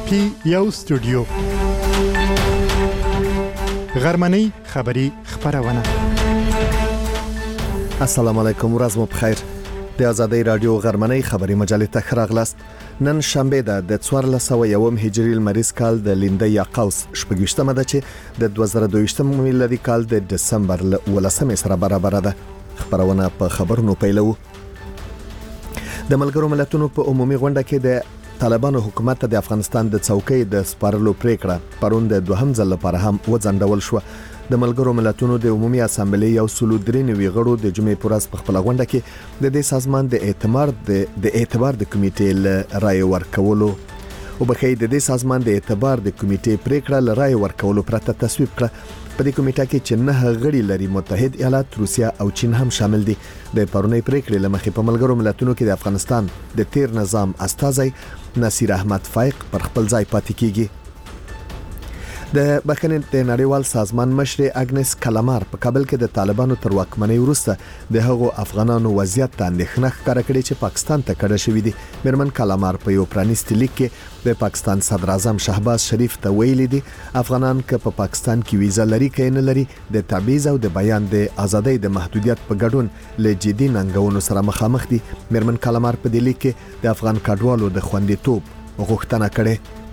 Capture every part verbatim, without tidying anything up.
پی یو سټوډیو غرمنۍ خبری خبرونه. السلام علیکم، ورځ مو بخیر. د آزادۍ رادیو غرمنۍ خبری مجلې ته راغلاست. نن شنبه ده د څوارلس سوه یوم هجری المریز کال د لینده یا قوس شپږشتمه ده چې د دوه زره دوه ویشتم میلادي کال د دسمبر ل ولسمې سره برابر ده. خبرونه په خبرونو پیلو. د ملګرو ملتونو په عمومي غونډه کې د طالبانو حکومت د افغانستان د څوکۍ د سپارلو پریکړه پرون د دوهم ځل لپاره هم وځنډول شو. د ملګرو ملتونو د عمومي اسامبلې یو سلو درې نوي غړو د جمعې پر ورځ په خپل غونډه کې د دې سازمان د اعتماد د اعتبار د کمیټې ل رائے ورکولو او بخې د دې سازمان د اعتبار د کمیټې پریکړه ل رائے ورکولو پرته تصویب کړه. په دې کمیټه کې چې نه غړي لري متحد ایالات، روسیا او چین هم شامل دي. د پرونی پریکړې لمخې په ملګرو ملتونو کې د افغانستان د تیر نظام استازی نصیر احمد فایق پر خپل ځای پاتې کیږي. د بخښنې د نړیوال سازمان مشر اګنس کلمار په کابل کې د طالبانو تر واکمنۍ وروسته د هغو افغانانو وضعیت ته اندېښنه ښکاره کړې چې پاکستان ته کډه شوې دي. میرمن کلمار په یو پرانیستي لیک کې د پاکستان صدر اعظم شهباز شریف ته ویلي دي افغانان که په پا پاکستان کې ویزه لري که نه لري د تبعیض او د بیان د ازادۍ د محدودیت په ګډون له جدي ننګونو سره مخامخ دي. میرمن کلمار په دې لیک کې د افغان کډوالو د خوندیتوب غوښتنه کړې.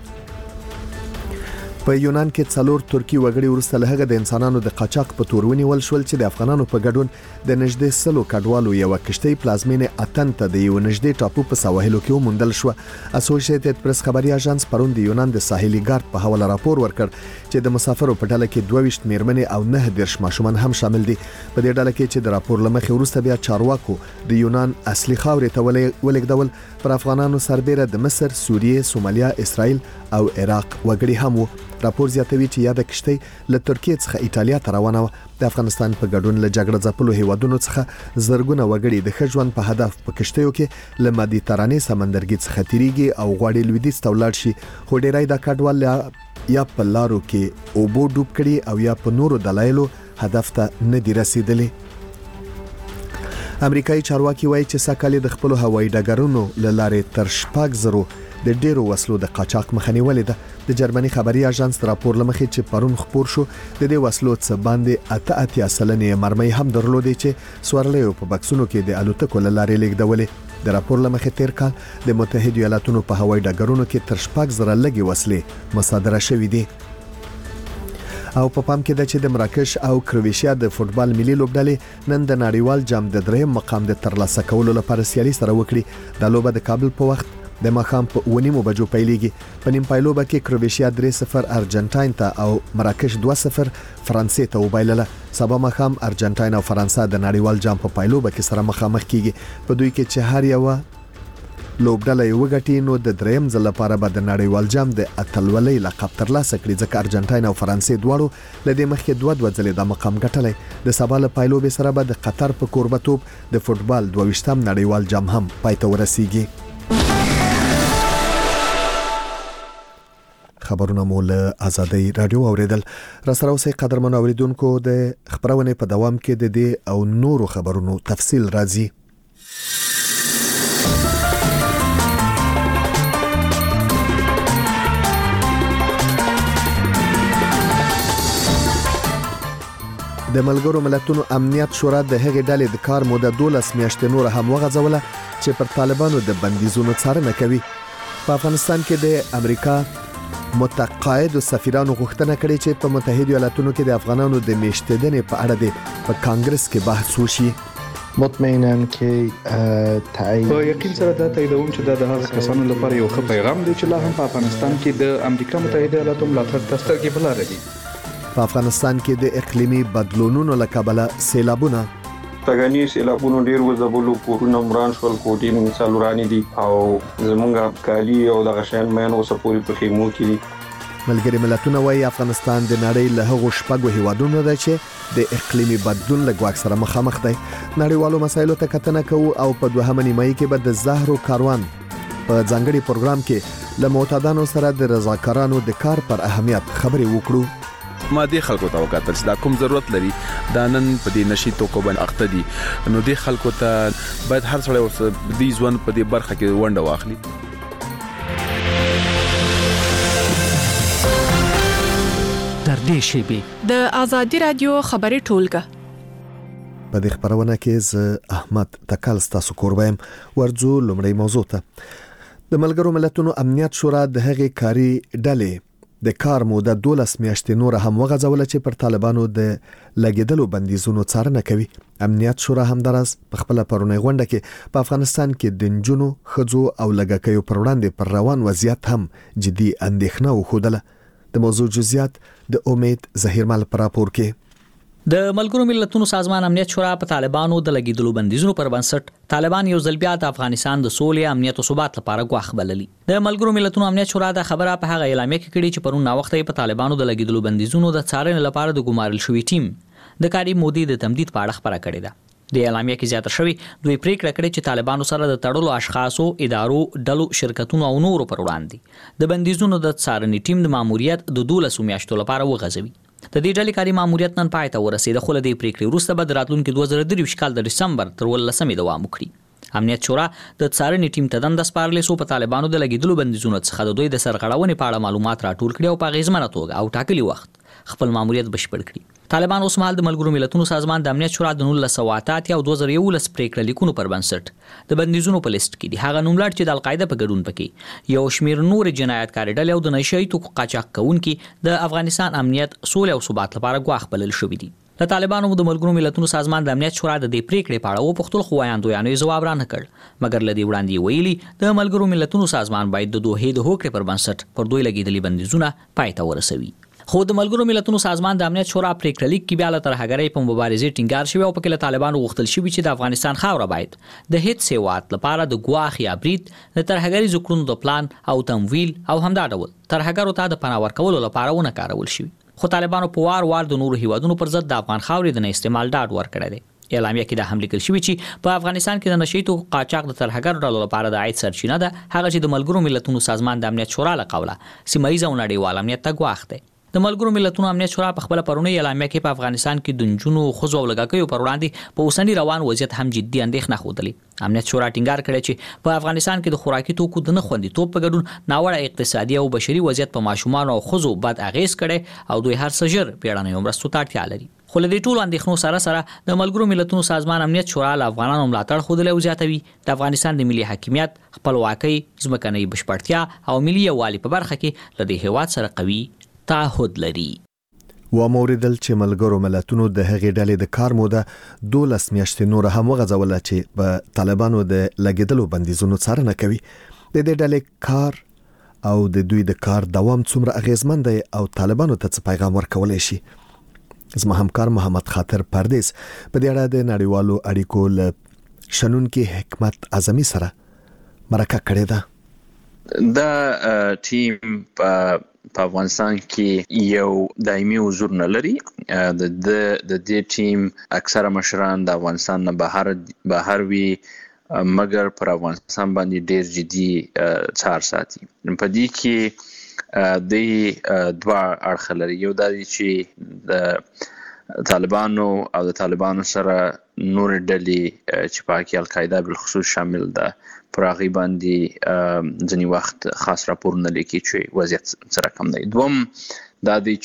په یونان کې څلور ترکی وګړي ورسته له هغه د انسانانو د قاچاق په تور ونیول شول چې د افغانانو په ګډون د نږدې سلو کډوالو یو کشتۍ پلازمینې اتن ته د یو نږدې ټاپو په سواحلو کې وموندل شو. اسوسییټډ پریس خبري اژانس پرون د یونان د ساحلي ګارد په حواله راپور ورکړ چې د مسافرو په ډله کې دوه ویشت میرمنې او نه دیرش ماشومان هم شامل دي. په دې ډله کې چې د راپور لمخې وروسته بیا چارواکو د یونان اصلي خاورې ته ولېږدول پر افغانانو سربېره د مصر، سوریه، سومالیا، اسرائیل او عراق وګړي هم وو. راپور زیاتوي چې یاد کشتۍ له ترکیه څخه ایټالیا ته روانه و. د افغانستان په ګډون له جګړه ځپلو هیوادونو څخه زرګونه وګړي د ښه ژوند په هدف په کشتیو کې له مدیترانې سمندرګي څخه تیریږي او غواړي لویدیځ ته ولاړ شي، خو ډیری د کډوال یا په لارو کې اوبو ډوب کړي او یا په نورو دلایلو هدف ته نه دي رسیدلي. امریکایي چارواکي وایي چې ساکالي د خپل هوایي ډګرونو له لارې تر شپږ زرو د ډیرو وسلو د قاچاق مخه نیولې ده. د جرمني خبري اژانس راپور لمخې چې پرون خبر شو د دې وسلو څخه باندې اته اتیا سلنې مرمۍ هم درلودې چې سوارلې په بکسونو کې د الوتکو له لارې لیږدولې. د راپور لمخې تیر کال د متحده ایالاتونو په هوایي ډګرونو کې تر شپږ زره لګي وسلې مصادره شوې دي. او په پام کې ده چې د مراکش او کرویشیا د فوتبال ملي لوبډلې نن د نړیوال جام د دریم مقام د ترلاسه کولو لپاره سیالي سره وکړي. د لوبه د کابل په وخت د ماښام په ونیمو بجو پیلېږي. په نیم پایلوبه کې کرویشیا درې صفر ارجنټاین ته او مراکش دوه صفر فرانسې ته وبایلله. سبا ماښام ارجنټاین او فرانسه د نړیوال جام په پایلوبه کې سره مخامخ کیږي. په دوی کې چې هر یو لوبډله یو غټي نو د دریم ځل لپاره به د نړیوال جام د اتلولۍ لقب ترلاسه کړي، ځکه ارجنټاین او فرانسې دواړو لدې مخکې دوه دوه ځلې د مقام ګټلې. د سبا له پایلوبې سره به د قطر په کوربتوب د فوتبال دوه ویشتم نړیوال جام هم پای ته ورسیږي. خبرونه مول آزادۍ رادیو اوریدل. را سره اوسې قدرمن اوریدونکو د خبرونه په دوام کې د دې او نورو خبرونو تفصیل راځي. د ملګرو ملتونو امنیت شورا د هغې ډلې د کار موده دولس میاشتې نور هم وغځوله چې پر طالبانو د بندیزونو څارنه کوي. په افغانستان کې د امریکا متقاعد سفیرانو غوښتنه کړې چې په متحده ایالاتونو کې د افغانانو د میشتېدنې په اړه د په کانګرس کې بحث وشي. مطمئناً کې تایید په یقین سره دا تاییدوم چې دا د هغه کسانو لپاره یو ښه پیغام دی چې لا هم په افغانستان کې د امریکا متحده ایالاتو ملاتړ ته سترګې په لاره دي. په افغانستان کې د اقلیمي بدلونونو له کبله سیلابونه تګنی سیلابونو ډیر وځبلو کورونه مران شول، کوټې مثال ورانی دي او زمونږ کالی او د غشان مېن اوسه پوری په خیمو کې دي. ملګری ملتونه وايي افغانستان د نړۍ له هغو شپږو هیوادونو دی چې د اقلیمي بدلون له ګواښ سره مخامخ دی. نړیوالو مسایلو ته کتنه کوو او په دوهمه نیمایي کې به د زهرو کاروان په ځانګړي پروګرام کې له معتادانو سره د رضاکارانو د کار پر اهمیت خبرې وکړو. ما دې خلکو ته وکړل چې دا کوم ضرورت لري دا نن په دې نشي توکو باندې اخته دي، نو دې خلکو ته باید هر څړې ورس دې ځوان په دې برخه کې ونډه واخلي. نږدې شیبې. د آزادي رادیو خبري ټولګه. په دې خبرونه کې ز احمد تکل ستاسو کوربم ورځو لومړی موضوع ته. د ملګرو ملتونو امنیت شورا د هغې کاری ډلې د کار موده دولس میاشتې نور هم وغځوله چې پر طالبانو د لګیدلو بندیزونو څارنه کوي. امنیت شورا هم درز په خپل پرونی غونډه کې په افغانستان کې د نجونو خځو او لګکیو پر وړاندې پر روان وضعیت هم جدي اندېښنه وښودله. د موضوع جزئیات د امید ظهیرمل پر راپور کې. د ملګرو ملتونو سازمان امنیت شورا په طالبانو د لګیدلو بندیزونو پر بنسټ طالبان یو ځل بیا د افغانستان د سولې امنیت او ثبات لپاره غواخ بللی. د ملګرو ملتونو امنیت شورا د خبره په هغه اعلامیه کې کړي چې پرون نا وخت په طالبانو د لګیدلو بندیزونو د څارنې لپاره د ګمارل شوی ټیم د کاري مودې د تمدید په اړه خبره کړې ده. د اعلامیه کې زیاته شوی دوی پریکړه کړې چې طالبانو سره د تړلو اشخاصو، ادارو، ډلو، شرکتونو او نورو پر وړاندې د بندیزونو د څارنې ټیم د ماموریت د دولسو میاشتو لپاره وغځوي. د دې ډلې کاري ماموریت نن پای ته ورسېد. خو له دې پریکړې وروسته به د راتلونکي دوه زره درویشت کال د ډسمبر تر ولسمې دوام وکړي. امنیت شورا د څارنې ټیم ته دنده سپارلې سو په طالبانو د لګیدلو بندیزونو څخه د دوی د سرغړونې په اړه معلومات راټول کړي او په غیزمنه توګه او ټاکلي وخت خپل ماموریت بشپړ کړي. طالبان اوس مهال د ملګرو ملتونو سازمان د امنیت شورا د نولس سوه اته اتیا او دوه زره یولس پریکړه لیکونو پر بنسټ د بندیزونو په لیست کې دي. هغه نوملړ چې د القاعده په ګډون پکې یو شمیر نور جنایتکار ډلې او د نشئی توکو قاچاق کوونکي د افغانستان امنیت، سولې او ثبات لپاره غواخ بلل شوې دي. د طالبانو د ملګرو ملتونو سازمان د امنیت شورا د دې پریکړې په اړه وپوښتل خو وایاندویانو جواب را نه کړ، مګر لدی وړاندې ویلي د ملګرو ملتونو سازمان باید د دوه د هوکړې پر بنسټ پر دوی لګیدلي بندیزونه پای ته ورسوي. خو د ملګرو ملتونو سازمان د امنیت شورا پریکړه لیک کې بیا له ترهګرۍ په مبارزې ټینګار شوی او پکې له طالبانو غوښتل شوی چې د افغانستان خاوره باید د هیڅ سیوات لپاره د ګواښ یا برید د ترهګرۍ ذکرونو د پلان او تمویل او همدا ډول ترهګرو ته د پناه ورکولو لپاره ونه کارول شوی. خو طالبانو په وار وار د نورو هیوادونو پر ضد د افغان خاورې د نه استعمال ډاډ ورکړی دی. اعلامیه کې د هم لیکل شوی چې په افغانستان کې د نشئی توکو قاچاق د ترهګرو ډلو لپاره د عاید سرچینه ده، هغه چې د ملګرو ملتونو سازمان د امنیت شورا له قوله سیمه ییز او نړیوال امنیت ته ګواښ دی. د ملګرو ملتونو امنیت شورا په خپل پرونی اعلامیه کې په افغانستان کې د نجونو، ښځو او لګکیو پر وړاندې په اوسنی روان وضعیت هم جدي اندېښنه ښودلې. امنیت شورا ټینګار کړی چې په افغانستان کې د خوراکي توکو د نه خوندیتوب په ګډون ناوړه اقتصادي او بشري وضعیت په ماشومان او ښځو بد اغیز کړي او دوی هر څه ژر پیړنۍ مرستو ته اړتیا لري. خو له دې ټولو اندېښنو سره سره د ملګرو ملتونو سازمان امنیت شورا له افغانانو ملاتړ ښودلی او زیاتوي د افغانستان د ملي حاکمیت، خپلواکۍ، ځمکنۍ بشپړتیا او ملي یووالي په برخه کې له دې هیواد سره قوي تعهد لري. و موریدل چې ملګرو ملتونو د هغې ډلې د کار موده دولس میاشتې نور هم وغځوله چې په طالبانو د لګیدلو بندیزونو څارنه کوي. د دې ډلې کار او د دوی د کار دوام څومره اغیزمن دی او طالبانو ته څه پیغام ورکولی شي؟ زما همکار محمد خاطر پردیس په دې اړه د نړیوالو اړیکو له شنونکي حکمت اعظمي سره مرکه کړې ده. دا ټیم په په افغانستان کې یو دایمي حضور نه لري. د د دې ټیم اکثره مشران د افغانستان نه بهر بهر وي، مګر پر افغانستان باندې ډیر جدي څار ساتي. په دې کې د دوه اړخ لري. یو دا دی چې د طالبانو او د طالبانو سره نور ډلې چې پاکي القاعده بالخصوص شامل ده پر هغه باندې ځینی وخت خاص راپورونه لیکي چې وضعیت سره کم دی. دوم دا دی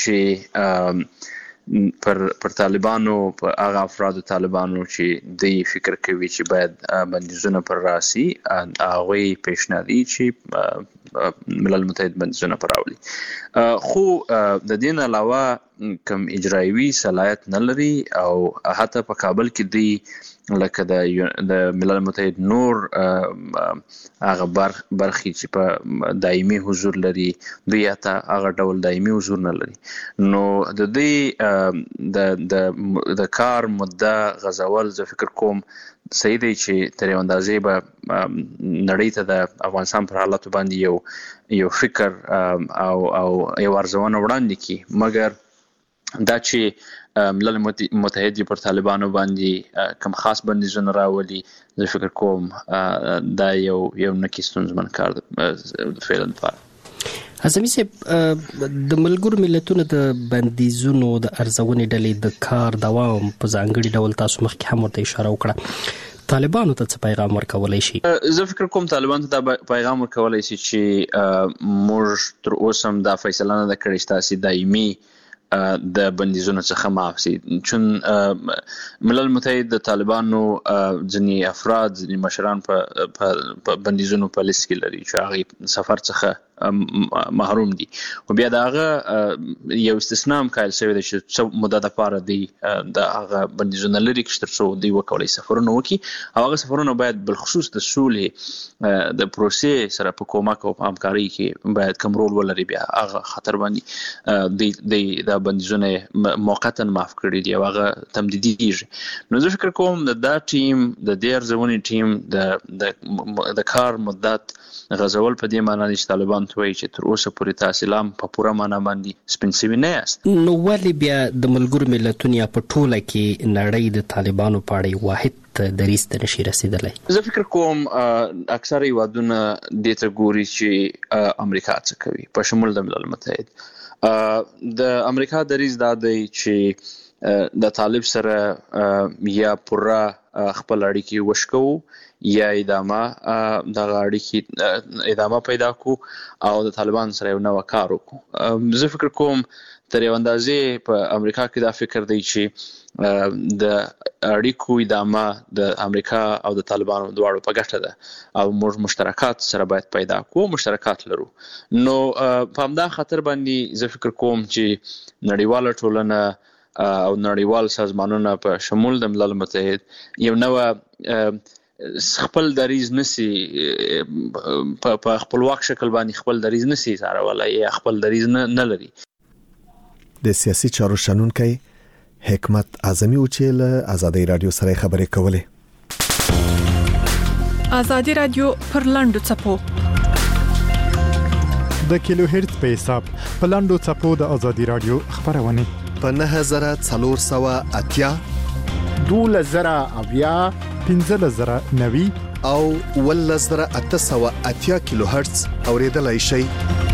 چې پر پر طالبانو په هغه افراد طالبانو چې د فکر کوي چې باید بندیزونه پر راسي، هغه پیشنهادي چې ملل متحد بندیزونه پر راولي. خو د دې علاوه کوم اجرایوي صلاحیت نه لري او حتی په کابل کې دی لکه د ملل متحد نور هغه برخې چې په دایمي حضور لري دوی حتی هغه ډول دایمي حضور نه لري. نو د دې د د د کار مدده غځول زه فکر کوم صحیح دی چې تر یو اندازې به نړۍ ته د افغانستان پر حالاتو باندې یو یو فکر او او یو ارزونه وړاندې کړي، مګر دا چې ملل متحد پر طالبانو باندې کوم خاص بندیزونه راولي زه فکر کوم دا یو یو نکي ستونزمن کار فعلا لپاره. اعظمي صاحب، د ملګرو ملتونو د بندیزونو د ارزونې ډلې د کار دوام په ځانګړي ډول تاسو مخکې هم ورته اشاره وکړه، طالبانو ته څه پیغام ورکولی شي؟ زه فکر کوم طالبانو ته دا پیغام ورکولی شي چې موږ تر اوسه هم دا فیصله نه ده کړې چې تاسې دایمي د بندیزونو څخه معاف شي. چون ملل متحد د طالبانو ځینی افراد ځینی مشران په بندیزونو په لیست کې لري چې هغه سفر څخه محروم دي او بیا داغه یو استثناء کایل شوی دی چې څو مدته لپاره دی د هغه بندیزونه لري چې تر څو دی وکولای سفرونه وکړي او هغه سفرونه باید بل خصوص د سولې د پروسې سره په کومک او همکاري کې باید کوم رول ولري بیا هغه خطر باندې د د بندیزونه موقتا معاف کړي دی او هغه تمدیدي کیږي. نو زه فکر کوم د دا ټیم د دې ارزونې ټیم د د کار مدت غزول په دې معنی چې طالبان توي چې تر اوسه پورې تحصیلام په پوره معنا باندې سپنسوي نه است. نو ولې بیا د ملګرو ملتونو یا په ټوله کې نړۍ د طالبانو په اړه واحد دریځ ته نشي رسیدلی؟ زه فکر کوم اکثره هیوادونه دې ته ګوري چې امریکا څه کوي په شمول د ملل متحد. د امریکا دریځ دا دی چې د طالب سره یا پوره خپل اړیکې وشکو یا ادامه د اړیکې ادامه پیدا کو او د طالبان سره یو نو کار وکړو. زه فکر کوم تر یو اندازې په امریکا کې دا فکر دی چې د اړیکو ادامه د امریکا او د طالبانو دواړو په ګټه ده او موږ مشترکات سره باید پیدا کوو، مشترکات لرو. نو په همدا خاطر باندې زه فکر کوم چې نړیواله ټولنه او نړیوال سازمانونه په شمول د ملل متحد یو نو خپل دریځ نسی په خپلواک شکل باندې خپل دریځ نسی سارولای یا خپل دریځ نه لري. د سیاسي چارو شنونکي حکمت اعظمي او چې له ازادي رادیو سره خبرې کولې. ازادي رادیو پر لاندو چپو د کیلو هرتز په حساب په لاندو چپو د ازادي رادیو خبرونه په نه هزار څلور سوه اتیا دوله زره اویا پنځه زره نوي او ول زره اته سوه اتیا کیلو هرتز اوریدلای شي.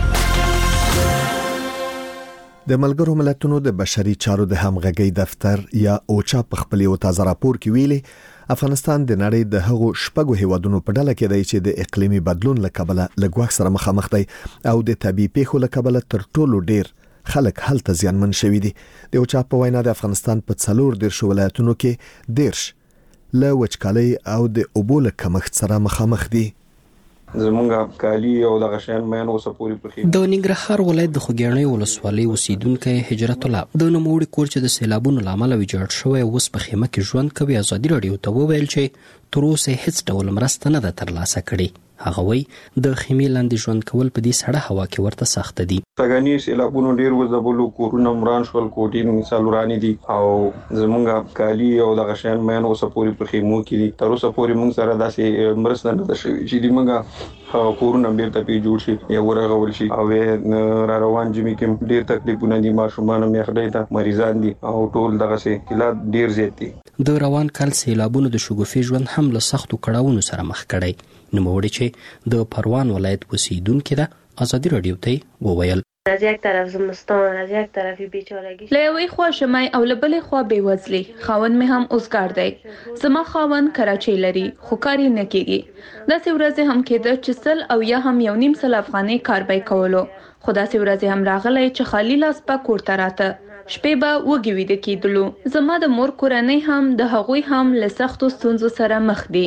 د ملګرو ملتونو د بشري چارو د همغږي دفتر یا اوچا په خپل یو تازه راپور کې ویلي افغانستان د نړۍ د هغو شپږو هیوادونو په ډله کې دی چې د اقلیمي بدلون له کبله له ګواښ سره مخامخ دی او د طبيعي پیښو له کبله تر ټولو ډیر خلک هلته زیانمن شوي دي. د اوچا په وینا د افغانستان په څلور دیرش ولایتونو کې دیرش له وچکالۍ او د اوبو له کمښت سره مخامخ دي. زمونږه کالی او د غشین مېن اوسه پوری پرخې د ننګرهار ولایت د خوګیاڼي ولسوالۍ اوسیدونکو هجرت الله د نوموړي کور چې د سیلابونو لامل ویجاړ شوی اوس په خیمه کې ژوند کوي ازادي رادیو ته وویل چې تر اوسه هیڅ ډول مرسته نه ده ترلاسه کړې. هغه وی د خیمې لاندې ژوند کول په دې سړه هوا کې ورته سخت دي. څنګه سیلابونو ډیر وځبلو کورونه مران شول کوټې مثال ورانی دي او زمونږه کالی او د غشین مېن اوسه پوری پرخې مو کې دي تر اوسه پوری مونږ سره داسې مرسته نه ده شوې چې دی مونږه کورونه بیرته پی جوړ شي یا ورغول شي او را روان جمی کې ډیر تکلیفونه دي ماشومان مې خدای ته مریضان دي او ټول دغه سي کلات ډیر زیات دي. د روان کال سیلابونو د شګوفي ژوند هم له سختو کړهونو سره مخ کړي. نو موړي چې د پروان ولایت اوسیدونکو ده ازادي رادیو ته وویل از یک طرف زمستان از یک طرف بیچارگی لیوی خوا شمای او لبل خوا بیوزلی خاون می هم اوزګار دی زما خاون کراچۍ لري خو کاری نه کیږي داسې ورځې هم کېده چې سل او یا هم یو نیم سل افغانۍ کار به کولو خو داسې ورځې هم راغلی چې خالی لاس په کور ته راته شپې به وږي ویده کېدلو. زما د مور کورنۍ هم د هغوی هم له سختو ستونزو سره مخ دي.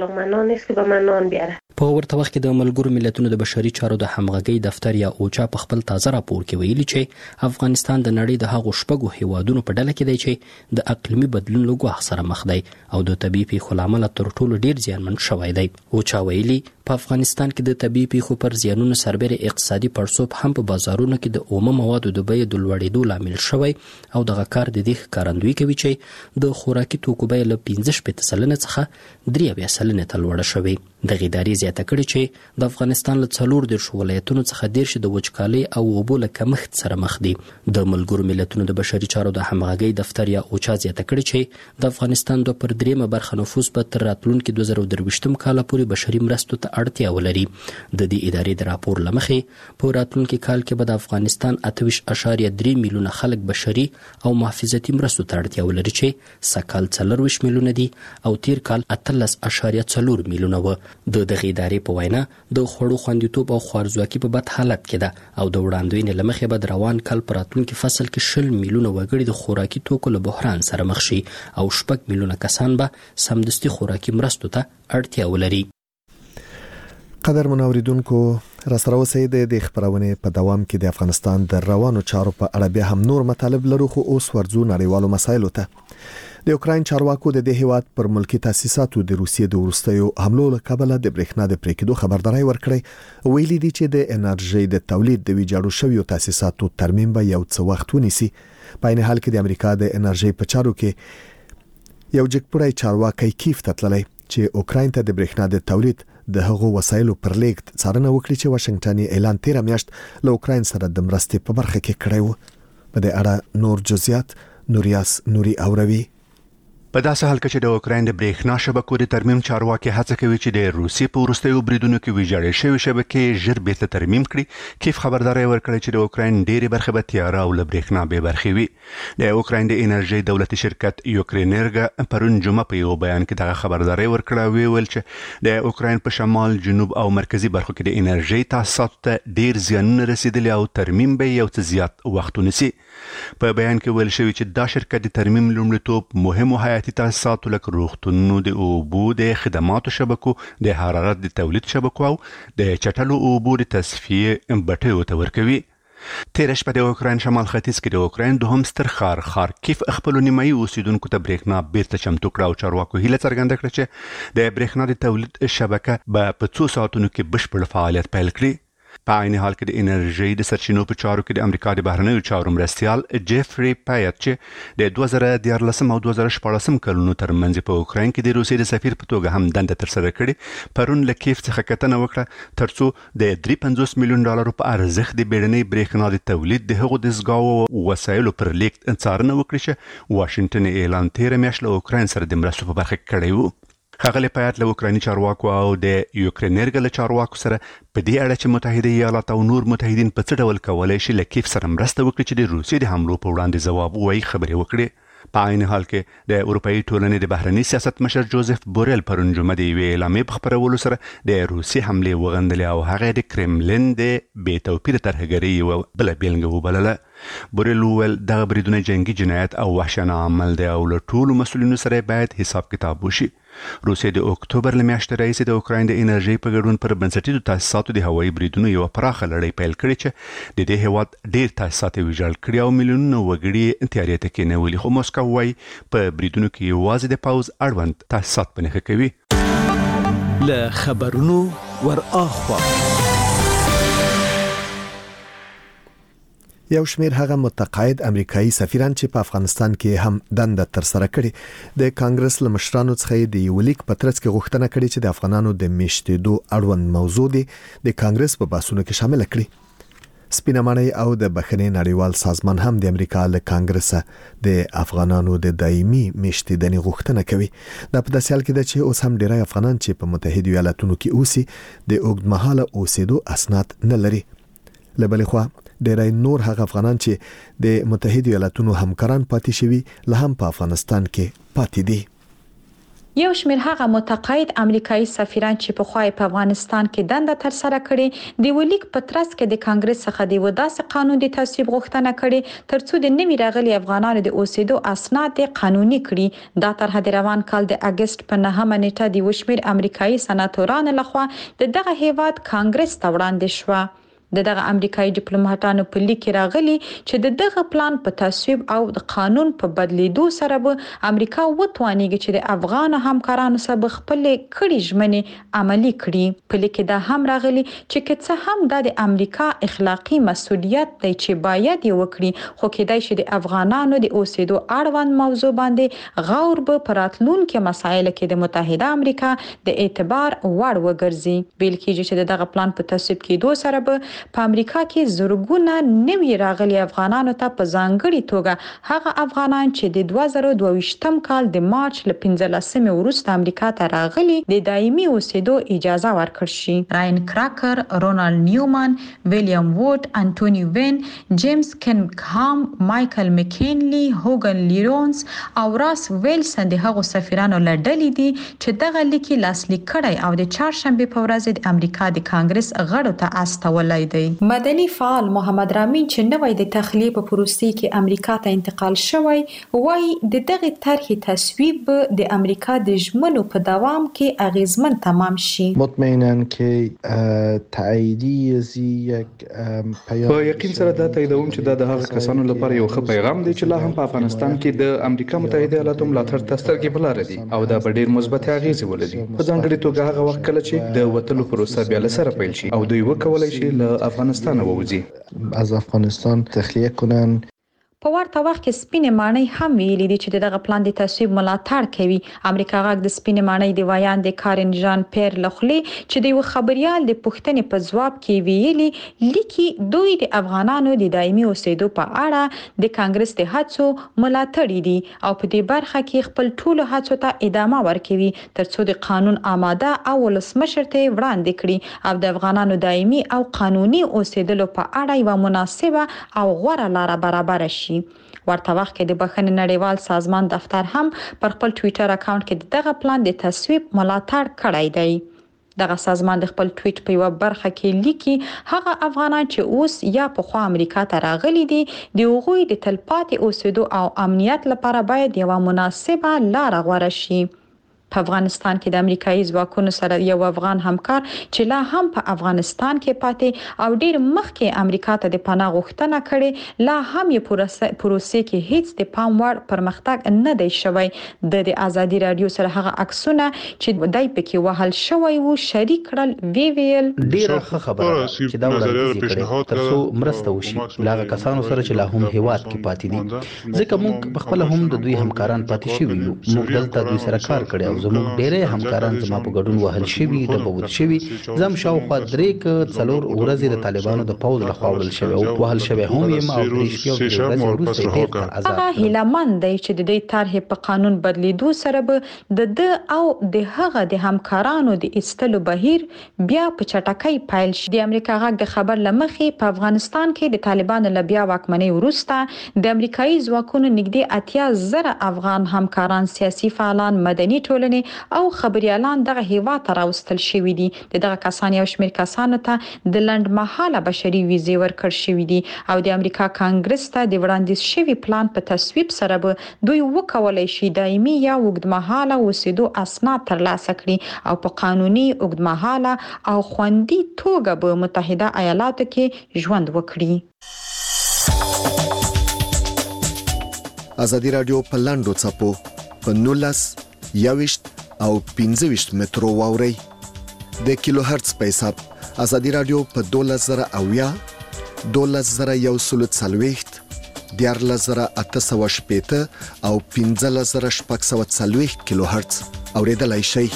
په ورته وخت کې د ملګرو ملتونو د بشري چارو د همغږي دفتر یا اوچا په خپل تازه راپور کې ویلي چې افغانستان د نړۍ د هغو شپږو هیوادونو په ډله کې دی چې د اقلیمي بدلون له ګواښ سره مخ دی او د طبيعي پیښو لامل تر ټولو ډیر زیانمن شوی دی. اوچا ویلي په افغانستان کې د طبيعي پیښو پر زیانونو سربېره اقتصادي پړسوب هم په بازارونو کې د اومه موادو د بیې د لوړېدو لامل شوی او دغه کار د دې ښکارندویي کوي چې د خوراکي توکو بیه له پنځه شپېته سلنه څخه درې اویا سلنې ته لوړه شوې. د غیداري زیاته کړي چې د افغانستان له څلور دیرش ولایتونو څخه دیرش د وچکالۍ او اوبو له کمښت سره مخ دي. د ملګرو ملتونو د بشري چارو د همغږي دفتر یا اوچا زیاته کړي چې د افغانستان د پر دریمه برخه نفوس په تر راتلونکي دوه زره درویشتم کال پورې بشري مرستو ته اړتیا ولري. د دې ادارې د راپور لمخې په راتلونکي کال کې به د افغانستان اته ویشت اعشاریه درې میلیونه خلک بشري او محافظتي مرستو ته اړتیا ولري چې سکهال څلور ویشت میلیونه دي او تیر کال اتلس اعشاریه څلور میلیونه و. د دغه ادارې په وینا د خوړو خوندیتوب او خوارزواکي په بد حالت کې ده او د وړاندوینې لمخې به روان کال پر راتلونکي فصل کې شل میلیونه وګړي د خوراکي توکو له بحران سره مخ شي او شپږ میلیونه کسان به سمدستي خوراکي مرستو ته اړتیا ولري. قدر منوریدونکو را سره اوسئ د خبرونه په دوام کې د افغانستان د روانو چارو په اړه بیا هم نور مطالب لرو خو اوس ورځو نړیوالو مسایلو ته. د اوکراین چارواکو د دې هیواد پر ملکی تاسیساتو د روسیې د ورستیو حملو له کبله د برېښنا د پریکېدو خبرداري ورکړې. ویلي دي چې د انرژي د تولید د ویجاړو شویو تاسیساتو ترمیم به یو څه وخت ونیسي. په عین حال کې د امریکا د انرژي په چارو کې یو جګپړی چارواکي کیف ته تللی چې اوکراین ته د برېښنا د تولید د هغو وسایلو پر لیږد څارنه وکړي چې واشنگټن اعلان تیر میاشت له اوکراین سره د مرستې په برخه کې کړی و. په دې اړه نور جزئیات نوریاس نوري اوروي. په داسې حال کې چې د اوکراین د برېښنا شبکو د ترمیم چارواکي هڅه کوي چې د روسي په وروستیو بریدونو کې ویجاړې شوې شبکې ژر بیرته ترمیم کړي. کیف خبرداري ورکړه چې د اوکراین ډېری برخه به تیاره او له برېښنا بې برخې وي. د اوکراین د انرژي دولتي شرکت یوکرینرګ پرون جمعه په یو بیان کې دغه خبرداري ورکړه. ویل چې د اوکراین په شمال جنوب او مرکزی برخو کې د انرژي تاسیساتو ته ډېر زیانونه رسیدلي او ترمیم به یو څه زیات وخت ونیسي. په بیان کې ویل شوی چې دا شرکت د ترمیم لومړیتوب مهمو حیاتي تاسیساتو لکه روغتونونو د اوبو د خدماتو شبکو د حرارت د تولید شبکو او د چټلو اوبو د تصفیه بټیو ته ورکوي. تیر شپه د اوکراین شمال ختیځ کې د اوکراین دوهم ستر ښار خارکیف خپل نیمایي اوسیدونکو ته برېښنا بیرته چمتو کړه او چارواکو هیله څرګنده کړه چې د برېښنا د تولید شبکه به په څو ساعتونو کې بشپړ فعالیت پیل کړي. په عین حال کې د انرژي د سرچینو په چارو کې د امریکا د بهرنیو چارو مرستیال جيفري پایت چې د دوه زره دیارلسم او دوه زره شپاړسم کلونو ترمنځ په اوکراین کې د روسیې د سفیر په توګه هم دنده ترسره کړې پرون له کیف څخه کتنه وکړه ترڅو د درې سوه پنځوس میلیون ډالرو په ارزښت د بیړنۍ برېښنا د تولید د هغو دستګاو وسایلو پر لیږد څارنه وکړي چې واشنگټن اعلان تیر میاشت له اوکراین سره د مرستو په برخه کې کړی و. خغلی پایت له اوکرایني چارواکو او د یوکرینرګ له چارواکو سره په دې اړه چې متحده ایالات او نور متحدین په څه ډول کولای شي له کیف سره مرسته وکړي چې د روسیې د حملو په وړاندې ځواب وایي خبرې وکړي. په عین حال کې د اروپאי ټولنې د بهرني سیاست مشر جوزف بورل پرون جمعه د یوې اعلامیې په خبرولو سره د روسیې حملې وغندلې او هغه د کرملین د بې توپیر ترهګرۍ یوه بله بیلګه وبلله. بورل وویل دغه بریدونه جنگي جنایت او وحشیانه عمل دی او له ټولو مسؤلینو سره باید حساب کتاب وشي. روسیې د اکتوبر له میاشتې راهیسې د اوکراین د انرژي په ګډون پر بنسټیزو تاسیساتو د هوایي بریدونو یوه پراخه لړۍ پیل کړې چې د دې هیواد ډېر تاسیسات یې ویجاړ کړي او میلیونونه وګړي تیارې ته کېنولي. خو موسکو وایي په بریدونو کې یوازې د پوځ اړوند تاسیسات په نښه کوي. له خبرونو ور اخوا یو شمیر هغه متقاعد امریکایي سفیران چې په افغانستان کې هم دنده تر سره کړي د کانګرس له مشرانو څخه د یو لیک په ترڅ کې غوښتنه کړې چې د افغانانو د میشتېدو اړوند موضوع دی د کانګرس په بحثونو کې شامل کړي. سپینمنۍ او د بخښنې نړیوال سازمان هم د امریکا له کانګرس د افغانانو د دایمي میشتېدنې غوښتنه کوي. دا په داسې حال کې ده چې اوس هم ډیری افغانان چې په متحده ایالاتونو کې اوسي د اوږدمهاله اوسېدو اسناد نه لري. له بلې خوا ډیری نور هغه افغانان چې د متحده ایالاتونو همکاران پاتې شوي له هم په افغانستان کې پاتې دي. یو شمېر هغه متقاعد امریکایي سفیران چې په خوای په افغانستان کې دنده تر سره کړي د ولیک په ترڅ کې د کانګرس څخه د وداسې قانون د تصویب غوښتنه کړي ترڅو د نوي راغلي افغانانو د اوسېدو اسناد قانوني کړي. دا طرح د روان کال د اگست په نهمه نیټه د وشمیر امریکایي سناتورانو لخوا د دغه هیواد کانګرس ته وړاندې شوه. د دغه امریکایي ډیپلوماټانو په لیک راغلي چې د دغه پلان په تصویب او د قانون په بدلیدو سره به امریکا وتوانیږي چې د افغان همکارانو سره خپل کړي ژمنې عملی کړي. په لیک دا هم راغلي چې که څه هم د امریکا اخلاقی مسؤلیت دی چې باید یې وکړي خو کېدای شي د افغانانو د اوسېدو اړوند موضوع باندې غور به پراتلونکو مسایلو کې د متحده امریکا د اعتبار وړ وګرځي. بیل کېږي چې دغه پلان په تصویب کېدو سره به په امریکا کې زورګونه نوي راغلي افغانانو ته په ځانګړي توګه هغه افغانان چې د دوه زره دوه ویشتم کال د مارچ ل پنځلسمې وروسته امریکا ته راغلي د دایمي اوسېدو اجازه ورکړ شي. راین کراکر، رونالد نیومن، ویلیام ووډ، انټونی وین، جیمز کنګهام، مایکل مکینلی، هوګن لیرونز او راس ویلسن د هغو سفیرانو لړډلې دي چې دغه لیکي لاسلیک کړی او د چهارشنبه په ورځ د امریکا د کانګرس غړو ته استولای دی. مدني فعال محمد رامین چې نوې د تخلیه په پروسې کې امریکا ته انتقال شوی وایي د دغه طرحې تصویب د امریکا د ژمنو په دوام کې اغیزمن تمام شي. مطمئنا کې تاییدی زی یک پیام په یقین سره دا تاییدوم چې دا د هغه کسانو لپاره یو ښه پیغام دی چې لا هم په افغانستان کې د امریکا متحده ایالاتو ملاتړ ته سترګې په لاره دي او دا به ډېر مثبت اغیزې ولري. په ځانګړي توګه هغه وخت کله چې د وټلو پروسه بیا له سره پیل شي او دوی وکولای شي له افغانستان ووځي از افغانستان تخلیه کنن. په ورته وخت کې سپینې ماڼۍ هم ویلي دي چې دغه پلان د تصویب ملاتړ کوي. امریکا غاګ د سپینې ماڼۍ د وایاند کارن جان پیر لخلی چې د یو خبريال د پوښتنې په ځواب کې ویلي لیکي دوی د افغانانو د دایمي اوسېدو په اړه د کانګرس د هڅو ملاتړ دي او په دې برخه کې خپل ټولو هڅو ته ادامه ورکوي ترڅو د قانون آماده او ولسمشر ته وړاندې کړي او د افغانانو دایمي او قانوني اوسېدلو په اړه یو مناسبه او غوره لار برابر شي. ورته وخت کې د بخښنې نړیوال سازمان دفتر هم پر خپل ټوئیټر اکاونټ کې دغه پلان د تصویب ملاتړ کړی دی. دغه سازمان د خپل ټویټ په یو برخه کې لیکي هغه افغانان چې اوس یا په خوا امریکا ته راغلي دي د هغوی د تلپاتې اوسېدو او امنیت لپاره باید یو مناسبه لار غوره شي. په افغانستان کې د امریکایي ځواکونو سره یو افغان همکار چې لا هم په افغانستان کې پاتې او ډیر مخکې امریکا ته د پناه غوښتنه کړې لا هم یې پروسې کې هیڅ د پام وړ پرمختګ نه دی شوی. د ازادي رادیو سره هغه عکسونه چې دای پکې وهل شوی وو شریک کړل وی ویل ډیره ښه خبره چې دا وړاندیز کړي ترڅو مرسته وشي لاغه کسانو سره چې لا هم هیواد کې پاتې دي ځکه موږ په خپل هم د دوی همکاران پاتې شوي یو. موږ دلته دوی سره کار کړی زموږ ډېرې همکاران زما په ګډون وهل شوي ډبوت شوي. زم شاوخوا درې ک څلور ورځې د طالبانو د پوز لخوا وړل شوی او وهل شوی هم یم او درې شپې ورځې وروسته هغه هیلهمند دی چې د دې طرحې په قانون بدلیدو سره به د د او د هغه د همکارانو د ایستلو بهیر بیا په چټکۍ پیل شي. د امریکا غاګ د خبر لمخې په افغانستان کې د طالبانو له بیا واکمنۍ وروسته د امریکایي ځواکونو نږدې اتیا زره افغان همکاران سیاسي فعالان مدني ټولنې او خبريالان دغه هیواد ته راوستل شوی دي. دغه کسان یو شمېر کسانو ته د لنډمهاله بشري ویزې ورکړ شوی دي او د امریکا کانګرس ته د وړاندیز شوی پلان په تصویب سره به دوی وکولای شي دایمي یا اوږدمهاله اوسېدو اسناد ترلاسه کړي او په قانوني اوږدمهاله او خوندي توګه به متحده ایالاتو کې ژوند وکړي. ازادي رادیو په لاندو چپو په نولس یاوشت او پنځه ویشت مترو واوري د کیلو هرتز په حساب. ازادي رادیو په دولس زره اویا دولس زره یو سلو څلوېښت دیارلس زره اته سوه شپېته او پنځلس زره شپږ سوه څلوېښت کیلو هرتز اوریدلای شئ.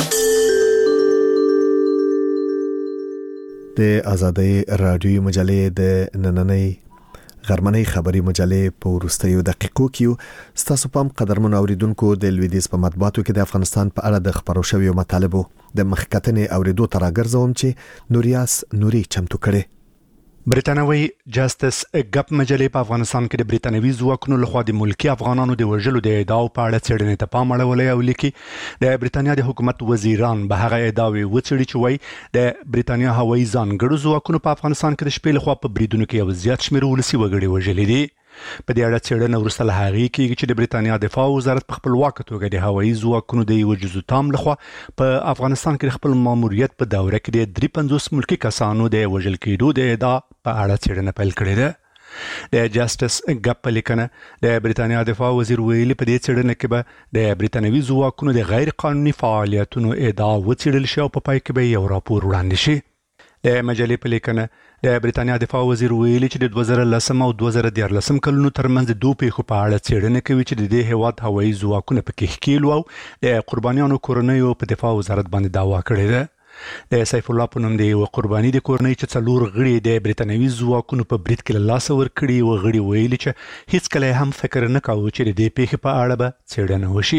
د ازادي رادیو مجلې د نننۍ غرمنۍ خبري مجلې په وروستیو دقیقو کې ستاسو پام قدرمن اوریدونکو د لویدیز په مطبوعاتو کې د افغانستان په اړه د خبرو شویو مطالبو د مخکتنې اوریدو تر راګرځوم چې نوریاس نوري چمتو کړي. برتانوي جاستس ګپ مجلې په افغانستان کې د برتانوي ځواکونو لخوا د ملکی افغانانو د وژلو د ادعاو په اړه څېړنې ته پام اړولی او لیکي د برتانیا د حکومت وزیران به هغه ادعاوې وڅېړي چې وایي د برتانیا هوایي ځانګړو ځواکونو په افغانستان کې د شپې لخوا په بریدونو کې یو زیات شمېر ولسي وګړي وژلي دي. په دې اړه څېړنه وروسته له هغې کېږي چې د برتانیا دفاع وزارت په خپلواکه توګه د هوایي ځواکونو د یوه جزو تام لخوا په افغانستان کې د خپل ماموریت په دوره کې د درې پنځوس ملکي کسانو د وژل کېدو د ادعا په اړه څېړنه پیل کړې ده. د جاستس ګپ په لیکنه د برتانیا دفاع وزیر ویلي په دې څېړنه کې به د برتانوي ځواکونو د غیر قانوني فعالیتونو ادعا وڅېړل شي او په پای کې به یو راپور وړاندې شي. د مجلې په لیکنه د برتانیا دفاع وزیر ویلي چې د دوه زره لسم او دوه زره دیارلسم کلونو ترمنځ د دوه پیښو په اړه څېړنه کوي چې د دې هیواد هوایي ځواکونه پکې ښکیل او د قربانیانو کورنیو په دفاع وزارت باندې دعوا کړې ده. د سیف الله په نوم د یو قرباني د کورنۍ چې څلور غړي د برتانوي ځواکونو په برید کې له لاسه ورکړي و غړي ویلي چې هیڅ کله هم فکر نه کاوه چې د دې پیښې په اړه به څېړنه وشي.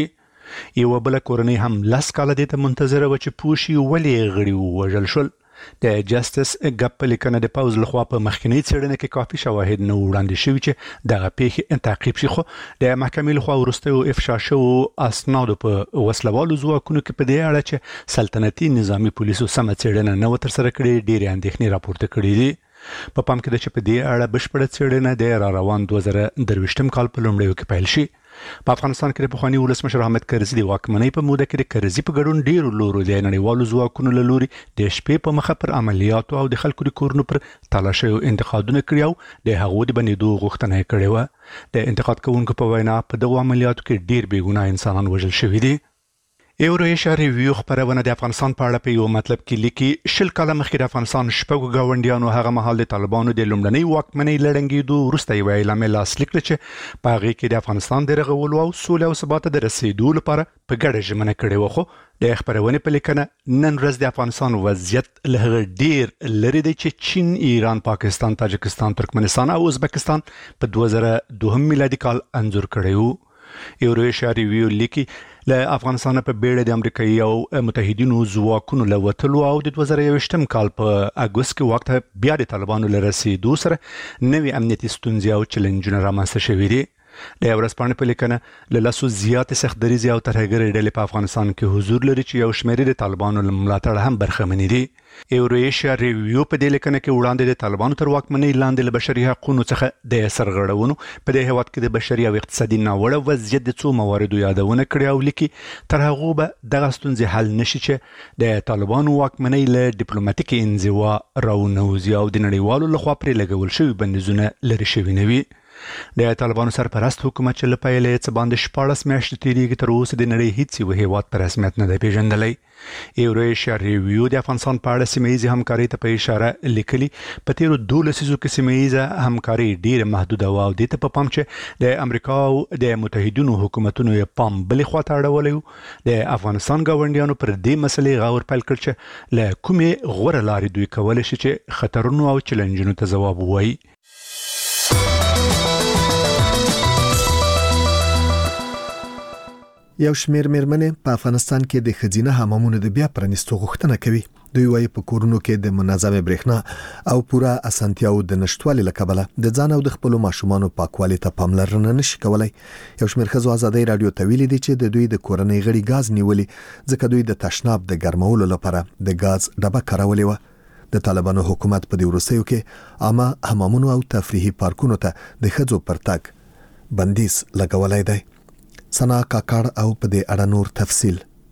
یو بل کورنۍ هم لاس کال د ته منتظره و چې پوښي ولې غړي وژل شول. د جسټس ګپ په لیکنه د پاوز لخوا په مخکنی څېړنه کې کافي شواهد نه وړاندې شوي چې دغه پیښې تعقیب شي، خو د محکمې لخوا وروستیو افشا شوو اسنادو په وسلوالو ځواکونو کې په دې اړه چې سلطنتي نظامي پولیسو سمه څېړنه نه و ترسره کړې ډېرې اندېښنې راپورته کړي دي. په پام کې ده چې په دې اړه بشپړه څېړنه د را روان دوه زره درویشتم کال په لومړیو کې پیل شي. په افغانستان کې د پخواني ولسمشر حامد کرزي د واکمنۍ په موده کې د کرزي په ګډون ډیرو لورو د نړیوالو ځواکونو له لوري د شپې په مخه پر عملیاتو او د خلکو د کورونو پر تالاشیو انتقادونه کړي او د هغو د بندېدو غوښتنه یې کړې وه. د انتقاد کوونکو په وینا په دغو عملیاتو کې ډیر بې ګناه انسانان وژل شوي دي. ایورویشیا ریویو خبرونه د افغانستان په اړه په یو مطلب کې لیکي شل کاله مخکې د افغانستان شپږو ګاونډیانو هغه مهال د طالبانو د لومړنۍ واکمنۍ لړنګېدو وروسته یوه اعلامیه لاسلیک کړه چې په هغې کې د افغانستان د رغولو او سولې او ثبات ته د رسېدو لپاره په ګډه ژمنه کړې وه. خو د خبرونې په لیکنه نن ورځ د افغانستان وضعیت له هغه ډیر لرې دی چې چین، ایران، پاکستان، تاجکستان، ترکمنستان او ازبکستان په دوه زره دوهم میلادي کال انځور کړی وو. ایورویشیا ریویو لیکي له افغانستان په بیړه د امریکایي او متحدینو ځواکونو له وتلو او د دوه زره یوویشتم کال په اګوست کې وخت بیا د طالبانو له رسېدو سره نوې امنیتي ستونزې او چیلنجونه رامنځته شوي دي. د ورځپاڼې په لیکنه له لسو زیاتې سختدریزې او ترهګرې ډلې په افغانستان کې حضور لري چې یو شمېر د طالبانو له ملاتړ هم برخمنې دي. ایورویشیا ریویو په دې لیکنه کې وړاندې د طالبانو تر واکمنۍ لاندې له بشري حقوقو څخه د سرغړونو په دې هېواد کې د بشري او اقتصادي ناوړه وضعیت د څو مواردو یادونه کړې او لیکي تر هغو به دغه ستونزې حل نشي چې د طالبانو واکمنۍ له ډیپلوماټیکې انزوا راونوځي او د نړیوالو لخوا پرې لګول شوي بندیزونه لرې شوي نه وي. د طالبانو سرپرست حکومت چې له پیله یې څه باندې شپاړس میاشتې تېرېږي تر اوسه د نړۍ هیڅ یو هېواد په رسمیت نه دی پیژندلی. ایورویشیا ریویو د افغانستان په اړه سیمه ییزې همکارۍ ته په اشاره لیکلي په تېرو دوو لسیزو کې سیمه ییزه همکارۍ ډېره محدوده وه او دې ته په پام چې د امریکا او د متحدینو حکومتونو یې پام بلې خواته اړولی و. د افغانستان ګاونډیانو پر دې مسلې غور پیل کړ چې له کومې غوره لارې دوی کولی شي چې خطرونو او چیلنجونو ته ځواب ووایي. یو شمېر میرمنې په افغانستان کې د ښځینه حمامونو د بیا پرانیستو غوښتنه کوي. دوی وايي په کورونو کې د منظمې برېښنا او پوره اسانتیاو د نشټوالي له کبله د ځان او د خپلو ماشومانو پاکوالي ته پاملرنه نشي کولای. یو شمېر ښځو ازادۍ رادیو ته ویلي دي چې د دوی د کورنۍ غړي ګاز نیولي ځکه دوی د تشناب د ګرمولو لپاره د ګاز ډبه کارولې وه. د طالبانو حکومت په دې وروستیو کې عامه حمامونو او تفریحي پارکونو ته د ښځو پر تګ بندیز لګولای دی. سنا کاکار او په دې اړه نور تفصیل.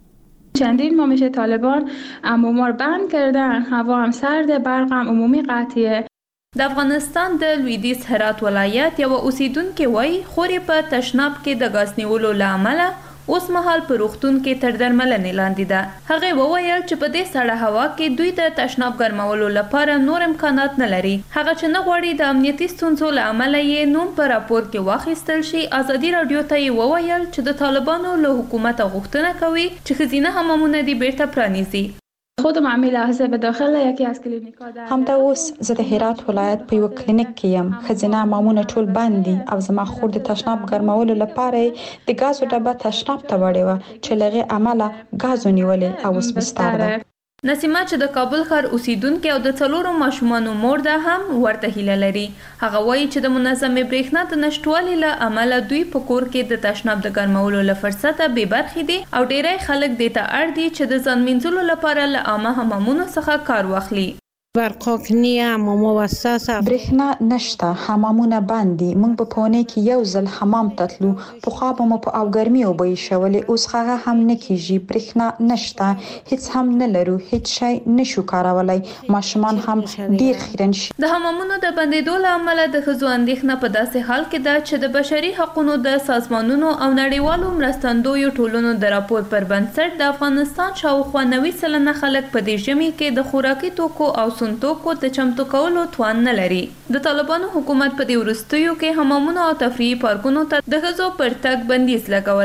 چندین ماه میشه طالبان حموما رو بند کردن، هوا هم سرده، برق هم عمومی قطعیه. د افغانستان د لویدیځ هرات ولایت یو اوسیدونکو وایي خوري په تشناب کې د غاز نیولو له امله اوس مهال په روغتون کې تر درملنې لاندې ده. هغه وویل چې په دې سړه هوا کې دوی د تشناب ګرمولو لپاره نور امکانات نه لري. هغه چې نه غواړي د امنیتي ستونزو له امله یې نوم په راپور کې واخیستل شي. ازادي رادیو ته یې وویل چې د طالبانو له حکومت غوښتنه کوي چې ښځینه حمامونه دې بیرته پرانیزي. خودم همین لحظه به داخل یکی از کلینیک‌ها در همدا اوس زه د هرات ولایت په یو کلینیک کې یم. ښځینه حمامونه ټول بند دي او زما خور د تشناب ګرمولو لپاره د ګازو ډبه تشناب ته وړې وه چې له هغې امله ګازو نیولې او اوس بستر ده. نسیمه چې د کابل ښار اوسیدونکې او د څلورو ماشومانو مور ده هم ورته هیله لري. هغه وایي چې د منظمې برېښنا د نشټوالي له امله دوی په کور کې د تشناب د ګرمولو له فرصته بې برخې دي او ډیری خلک دې ته اړ دي چې د ځان مینځلو لپاره له عامه حمامونو څخه کار واخلي. برقاک نیه حمام وساس برېښنا نشته، حمامونه بند دي. موږ په پونه کې یو ځل حمام تتلو، په خوا به مو په اوګرمي اوبه شولې، اوس هغه هم نه کیږي. برېښنا نشته، هیڅ هم نه لرو، هیڅ شی نشو کارولای. ماشومان هم ډیر خیرن شي. د حمامونو د بندیدو له امله د ښځو اندېښنه په داسې حال کې ده چې د بشري حقوقو د سازمانونو او نړیوالو مرستندویو ټولنو د راپور پر بنسټ د افغانستان شاوخوا نوي سلنه خلک په دې ژمي کې د خوراکي توکو او توکو د چمتو کولو توان نه لري. د طالبانو حکومت په دې وروستیو کې حمامونو او تفریحي پارکونو ته د ښځو پر تګ بندیز لګولی.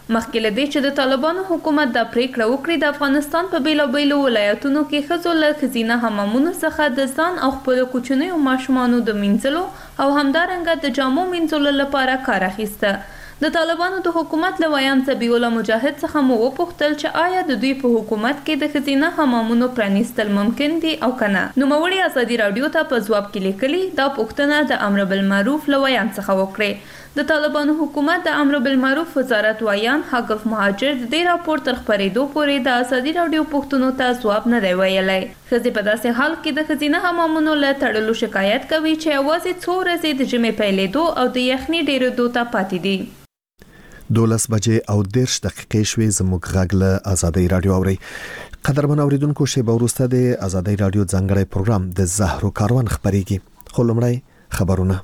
مخکې له دې چې د طالبانو حکومت د پریکړه وکړي د افغانستان په بیلابیلو ولایتونو کې ښځو له ښځینه حمامونو څخه د ځان او خپلو کوچنیو ماشومانو د مینځلو او همدارنګه د جامو مینځلو لپاره کار اخیسته. د طالبانو د حکومت له ویان ذبیح الله مجاهد څخه مو وپوښتل چې آیا د دوی په حکومت کې د ښځینه حمامونو پرانیستل ممکن دي او کنه. نوموړي ازادي راډیو ته په ځواب کې لیکلي دا پوښتنه د امر بالمعروف له ویان څخه وکړي. د طالبانو حکومت د امر بالمعروف وزارت ویان حقف مهاجر د دې راپور تر خپرېدو پورې د ازادي راډیو پوښتنو ته ځواب نه دی ویلی. ښځې په داسې حال کې د ښځینه حمامونو له تړلو شکایت کوي چې یوازې څو ورځې د ژمي پیلېدو او د یخنۍ ډېرېدو ته پاتې دي. دولس بجې او دیرش دقیقې شوې. زموږ غږ له ازادي راډیو اورئ. قدرمن اوریدونکو شیبه وروسته د ازادي راډیو ځانګړی پروګرام د زهرو کاروان خپرېږي. خو لومړی خبرونه.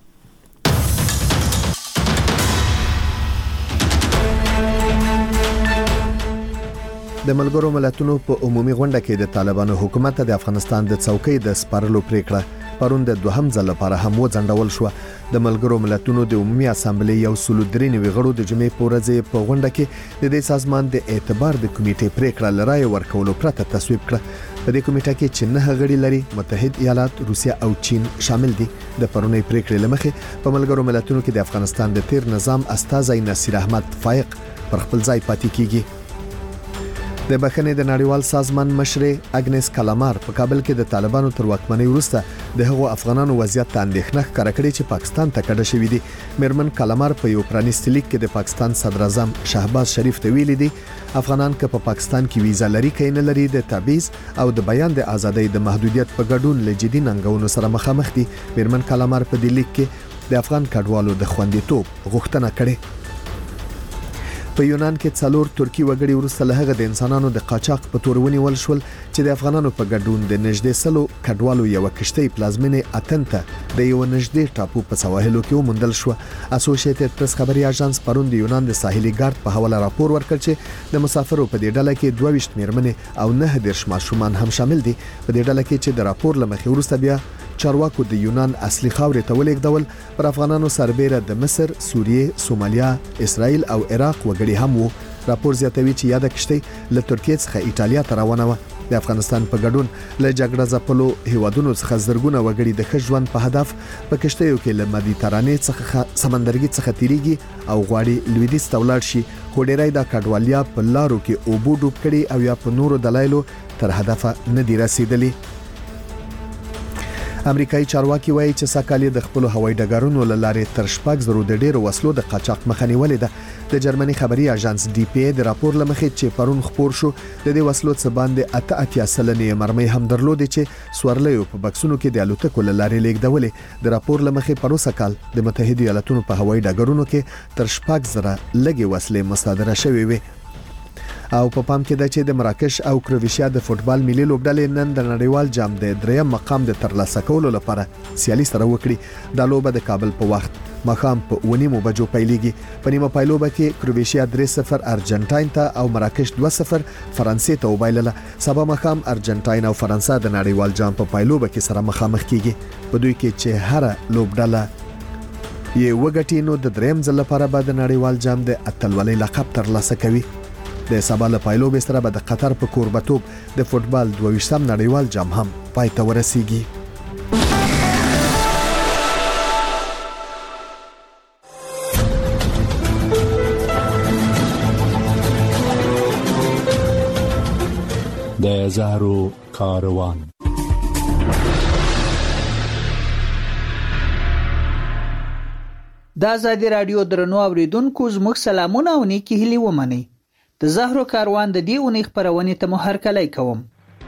د ملګرو ملتونو په عمومي غونډه کې د طالبانو حکومت د افغانستان د څوکۍ د سپارلو پریکړه پرون د دوهم ځل لپاره هم وځنډول شو. د ملګرو ملتونو د عمومي اسامبلې یو سل درې نوي غړو د جمعې په ورځ په غونډه کې د دې سازمان د اعتبار د کمیټې پریکړه لرای ورکولو پرته تصویب کړه. په دې کمیټه کې چې نه غړي لري متحد ایالات، روسیا او چین شامل دي. د پرونی پریکړې لمخې په ملګرو ملتونو کې د افغانستان د تیر نظام استازی نصیر احمد فائق پر خپل ځای پاتې کیږي. د بخښنې د نړیوال سازمان مشرې اګنس کلامار په کابل کې د طالبانو تر واکمنۍ وروسته د هغو افغانانو وضعیت ته اندېښنه ښکاره کړې چې پاکستان ته کډه شوي دي. میرمن کلامار په یو پرانیستي لیک کې د پاکستان صدر اعظم شهباز شریف ته ویلي دي افغانان که په پاکستان کې ویزا لري که نه لري د تبعیض او د بیان د ازادۍ د محدودیت په ګډون له جدي ننګونو سره مخامخ دي. میرمن کلامار په دې لیک کې د افغان کډوالو د خوندیتوب غوښتنه کړې. په یونان کې څلور ترکی وګړي وروسته له هغه د انسانانو د قاچاق په تور ونیول شول چې د افغانانو په ګډون د نږدې سلو کډوالو یو کشتۍ پلازمینې اتن ته د یو نږدې ټاپو په سواحلو کې وموندل شو. اسوسییټډ پریس خبري اژانس پرون د یونان د ساحلي ګارد په حواله راپور ورکړ چې د مسافرو په دې ډله کې دوه ویشت میرمنې او نه دیرش ماشومان هم شامل دي. په دې ډله کې چې د راپور لمخې وروسته بیا چارواکو د یونان اصلي خاورې ته ولېږدول پر افغانانو سربېره د مصر، سوریې، سومالیا، اسرائیل او عراق وګړي هم وو. راپور زیاتوي چې یاده کشتۍ له ترکیې څخه ایټالیا ته روانه وه. د افغانستان په ګډون له جګړه ځپلو هیوادونو څخه زرګونه وګړي د ښه ژوند په هدف په کشتیو کې له مدیترانې څخه سمندرګي څخه تیریږي او غواړي لویدیځ ته ولاړ شي. خو ډیری دا کډوالیا په لارو کې اوبو ډوب کړي او یا په نورو دلایلو تر هدفه نه دي رسیدلي. امریکایي چارواکي وایي چې ساکالي د خپل هوایي ډګرونو له لارې تر شپږ زرو د ډیرو وسلو د قاچاق مخه نیولې ده. د جرمني خبري اژانس ډي پی ای د راپور لمخې چې پرون خبر شو د دې وسلو څخه باندې اته اتیا سلنې مرمۍ هم درلودې چې سورلیو په بکسونو کې د الوتکو له لارې لیږدولې. د راپور لمخې پروسه کال د متحده ایالاتونو په هوایي ډګرونو کې تر شپږ زره لګي وسلې مصادره شوې وي. او په پام کې ده چې د مراکش او کروشیا د فوتبال ملي لوبډلې نن د نړیوال جام د دریم مقام د ترلاسه کولو لپاره سیالي سره وکړي. د لوبه د کابل په وخت مخام په ونیمو بجو پیلېږي. په نیمه پایلوبه کې کروشیا درې صفر ارجنټاین ته او مراکش دوه صفر فرانسې ته وبایلله. سبا مخام ارجنټاین او فرانسه د نړیوال جام په پایلوبه کې سره مخامخ کیږي. په دوی کې چې هر لوبډله یې وګټي نو د دریم ځل لپاره به د نړیوال جام د اتلولۍ لقب ترلاسه کوي. د سبا له پایلوبې سره به د قطر په کوربتوب د فوتبال دوه ویشتم نړیوال جام هم پای ته ورسیږي. د زهرو کاروان. د ازادي راډیو درنو اوریدونکو زموږ سلامونه او نیکی هیلې ومنئ. د زهرو کاروان د دې اونۍ خبرونه ته مو هرکلی کوم.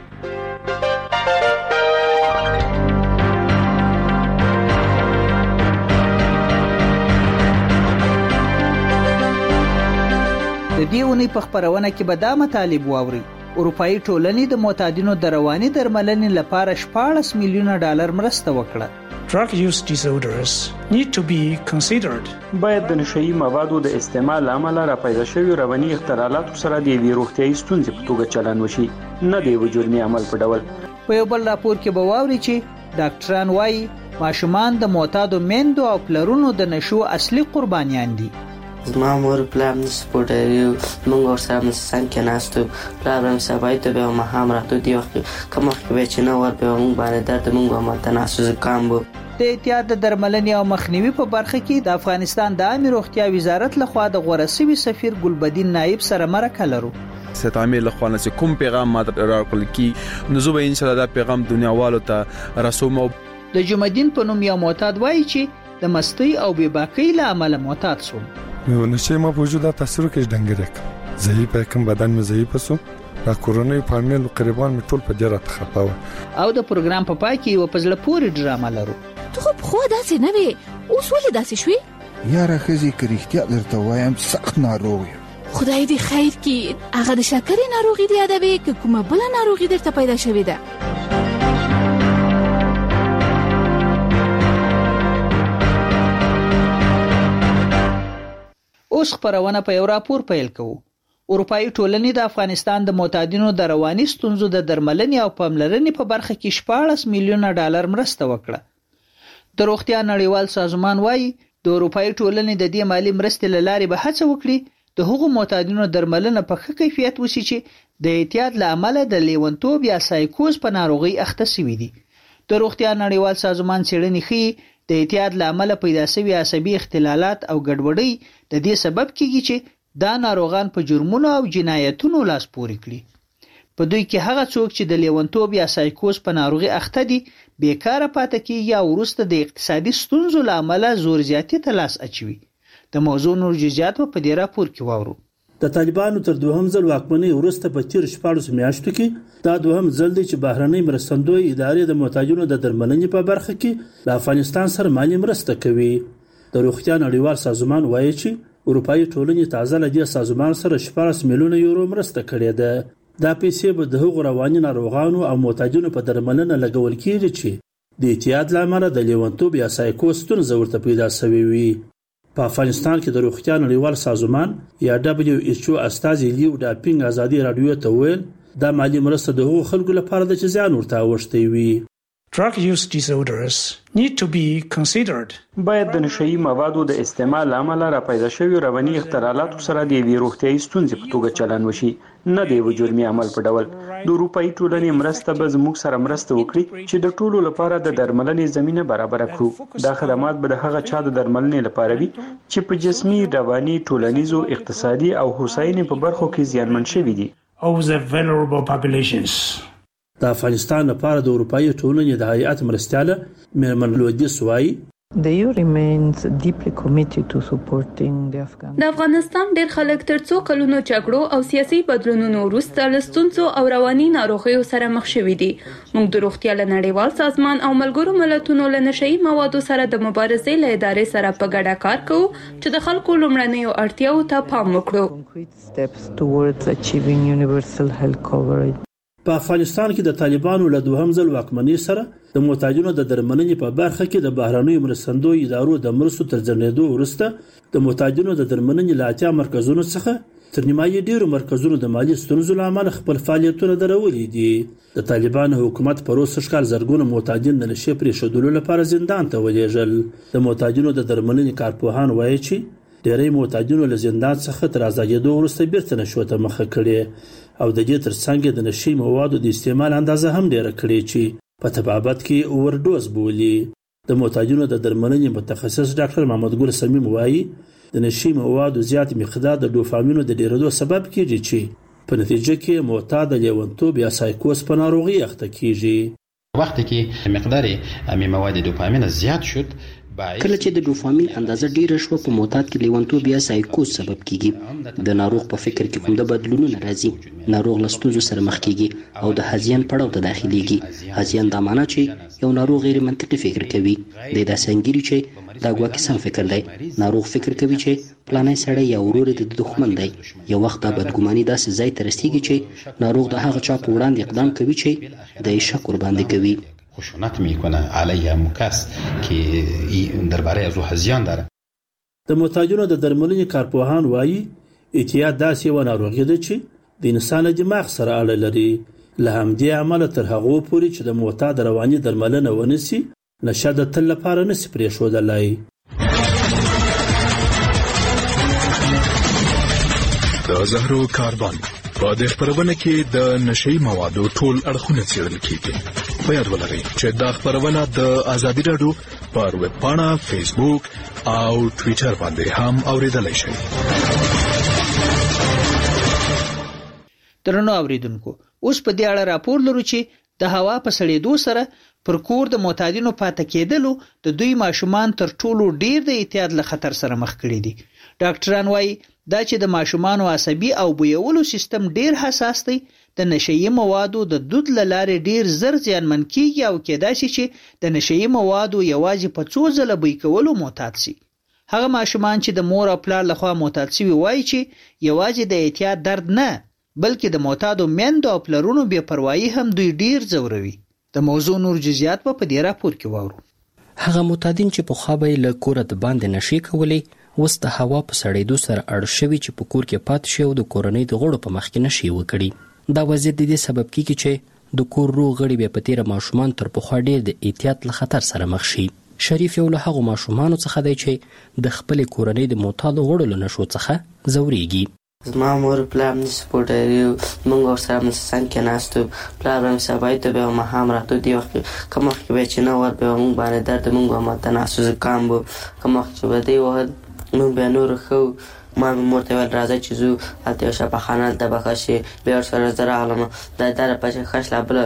د دې اونۍ په خبرونه کې به دا مطالب واوري. اروپאי ټولنې د معتادینو د رواني درملنې لپاره شپاړس میلیونه ډالر مرسته وکړه. Drug use disorders need to be considered. باید د نشئی موادو د استعمال عمله را پیدا شوی رواني اختلالاتو سره د ویروغتیايي ستونزې په توګه چلن وشي، نه دی وجودني عمل په ډول. په یو بل راپور کې به واوري چې ډاکټران وایي ماشومان د معتادو میندو او پلرونو د نشو اصلي قربانیان دي. زما مور پلار مې سپورټري موږ ورسره مې څنګه کېناستو پلار مې سبای ته به مهام راته دی وخت کوم وخت به چې نو ور به موږ باندې درد موږ ما تناسو زکام بو د احتیاط د درملنې او مخنیوي په برخه کې د افغانستان د عامه روغتیا وزارت لخوا د غوړه سوي سفیر ګلبدین نایب سره مرکه لرو. ستامیر لخوا نه کوم پیغام ما راکول کی نو زه به ان شاء الله دا پیغام دنیاوالو ته رسوم. د جمعدین په نوم یو معتاد وایي چې د مستی او بې باکۍ له امله معتاد شو. نو نشه ما وجوده تاثیر کې ډنګرک ضعیف کم بدن مې ضعیف سو دا کورونی فامیل قریبان مې ټول په جره تخپاوه. او د پروګرام په پای کې یو پزله پوری ډرامه لرو. ته خو خو داسې نه وي اوس ولې داسې شوې؟ یاره ښځې که رښتیا درته وایم سخت ناروغ یم. خدای دې خیر کړي. هغه د شکرې ناروغي دی یادوي که کومه بله ناروغي درته پیدا شوې ده؟ اوس خبرونه په یو راپور پیل کوو. اروپایي ټولنې د افغانستان د معتادینو د رواني ستونزو د درملنې او پاملرنې په برخه کې شپاړس میلیونه ډالر مرسته وکړه. د روغتیا نړیوال سازمان وايي د اروپایي ټولنې د دې مالی مرستې له لارې به هڅه وکړي د هغو معتادینو درملنه په ښه کیفیت وشي چې د اعتیاد له امله د لیونتوب یا سایکوز په ناروغي اخته شوي دي. د روغتیا نړیوال سازمان څېړنې ښيي د اعتیاد له امله پیدا شوي عصبي اختلالات او ګډوډۍ د دې سبب کیږي چې دا ناروغان په جرمونو او جنایتونو لاس پورې کړي. په دوی کې هغه څوک چې د لیونتوب یا سایکوز په ناروغي اخته دي بیکاره پاتې کیږي یا وروسته د اقتصادي ستونزو له امله زور زیاتي ته لاس اچوي. د موضوع نور جزئیات په دې راپور کې واورو. د طالبانو تر دوهم ځل واکمنۍ وروسته په تیر شپاړسو میاشتو کې دا دوهم ځل دی چې بهرنۍ مرستندوی ادارې د معتادینو د درملنې په برخه کې له افغانستان سره مالي مرسته کوي. د روغتیا نړیوال سازمان وایي چې اروپایي ټولنې تازه له دې سازمان سره شپاړس میلیونه یورو مرسته کړې ده. دا پیسې به د هغو رواني ناروغانو او معتادینو په درملنه لګول کېږي چې د اعتیاد له امله د لیونتوب یا سایکوز ستونزه ورته پیدا شوې وي. په افغانستان کې د روغتیا نړیوال سازمان یا دبليو ایچ او استازي لیو ډاپینګ ازادي رادیو ته ویل دا مالی مرسته د هغو خلکو لپاره د چې ځان ورته اوښتی وي. Drug use disorders need to be considered. باید د نشئی موادو د استعمال عمله را پیدا شوی رواني اختلالاتو سره د وی روغتيایي ستونزې په توګه چلن وشي نه دی و جرمي عمل په ډول. د اروپایي ټولنې مرسته به زموږ سره مرسته وکړي چې د ټولو لپاره د درملنې زمينه برابر کړو. دا خدمات به د هغه چا د درملنې لپاره وي چې په جسمي، رواني، ټولنیزو، اقتصادي او هوساینې په برخو کې زیانمن شوي دي. Of the vulnerable populations. د افغانستان لپاره د اروپایي ټولنې د هیئت مرستیاله میرمن لودیس وایي The E U remains deeply committed to supporting the Afghan. د افغانستان ډېر خلک تر څو کلونو جګړو او سیاسي بدلونونو وروسته له ستونزو او رواني ناروغیو سره مخ شوي دي. موږ د روغتیا له نړیوال سازمان او ملګرو ملتونو له نشئی موادو سره د مبارزې له ادارې سره په ګډه کار کوو چې د خلکو لومړنیو اړتیاو ته پام وکړو. Steps towards achieving universal health coverage. په افغانستان کې د طالبانو له دوهم ځل واکمنۍ سره د معتادینو د درملنې په برخه کې د بهرنیو مرستندوی ادارو د مرستو تر ځنډېدو وروسته د معتادینو د درملنې له اتیا مرکزونو څخه تر نیمایي ډیرو مرکزونو د مالي ستونزو له امله خپل فعالیتونه درولي دي. د طالبانو حکومت په روسي ښکار زرګونه معتادین د نشې پرېښودلو لپاره زندان ته ولېږل. د معتادینو د درملنې کارپوهان وایي چې ډېری معتادینو له زندان څخه تر آزادېدو وروسته بیرته نشو ته مخه کړې او د دې ترڅنګ د نشي موادو د استعمال اندازه هم ډیره کړې چې په طبابت کې اوورډوز بولي. د معتادینو د درملنې متخصص ډاکټر محمد ګل سمیم وایي د نشي موادو زیات مقدار د ډوپامینو د ډیرېدو سبب کیږي چې په نتیجه کې معتاد لیونتوب یا سایکوز په ناروغي اخته کیږي. وقتی که مقدار امی مواد دوپامین زیاد شد کله چې د ډوپامین اندازه ډیره شوه په معتاد کې لیونتوب یا سایکوز سبب کیږي. د ناروغ په فکر کې کوم د بدلونونه راځي، ناروغ له ستونزو سره مخ کیږي او د هزیان پړاو ته داخليږي. هزیان دا معنی چې یو ناروغ غیر منطقي فکر کوي، د داسې انګیري چې دا ګواکې سم فکر دی. ناروغ فکر کوي چې پلانای سړی یا ورور د دښمن دی. یو وخت دا بدګماني داسې ځای ته رسیږي چې ناروغ د هغه چا په وړاندې اقدام کوي چې د شک ور باندې کوي. خشونت میکنه علیه مکس که درباره از او هزیان داره. د معتادینو د درملنې کارپوهان وایي اعتیاد داسې یوه ناروغي ده چې د انسان دماغ سره اړه لري. له همدې امله تر هغو پورې چې د معتاد رواني درملنه ونسي نشه د تل لپاره نسي پرېښودلی. د زهرو کاربن په دې خبرونه کې د نشي موادو ټول اړخونه څېړل کیږي. په یاد ولرئ چې دا خبرونه د ازادي رادیو پر ویب پاڼه، فیسبوک او ټوئیټر باندې هم اوریدلای شئ. درنو اوریدونکو، اوس په دې اړه راپور لرو چې د هوا په سړېدو سره پر کور د معتادینو پاتې کېدلو د دوی ماشومان تر ټولو ډیر د اعتیاد له خطر سره مخ کړي دي. ډاکټران وایي دا چې د ماشومانو عصبي او بویولو سیستم ډیر حساس دی، د نشئی موادو د دود لاره ډیر زر زیانمن کیږي او کېدای شي چې د نشئی موادو یوازې په څو ځله بوی کولو معتاد شي. هغه ماشومان چې د مور او پلار لخوا معتاد شوي وایي چې یوازې د اعتیاد درد نه، بلکې د معتادو میندو او پلرونو بې پروايي هم دوی ډیر ځوروي. د موضوع نور جزئیات په دې راپور کې واورو. هغه معتادین چې په خوا به له کوره د باندې نشي کولې، اوس د هوا په سړېدو سره اړ شوي چې په کور کې پاتې شي او د کورنۍ د غړو په مخ کې نشي وکړي. دا وضعیت د دې سبب کیږي چې د کور روغ غړي بیا په تیره ماشومان تر پخوا ډیر د احتیاط له خطر سره مخ شي. شریف یو له هغو ماشومانو څخه دی چې د خپلې کورنۍ د معتادو غړو له نشو څخه ځورېږي. زما مور پلار مې سپورټر یو، موږ ورسره څنګ کې ناستو، پلار به مې سبا ته به ماښام راته دی وخت کوم وخت به چې نه ور به موږ باندې درد موږ به ماته ناسو زکام به کوم وخت چې به دی وخت موږ به نور خو ما مور ته ول راځي چې زو هلته شپخانه د بخښي به سره زرا علم د در پښه خښلا بل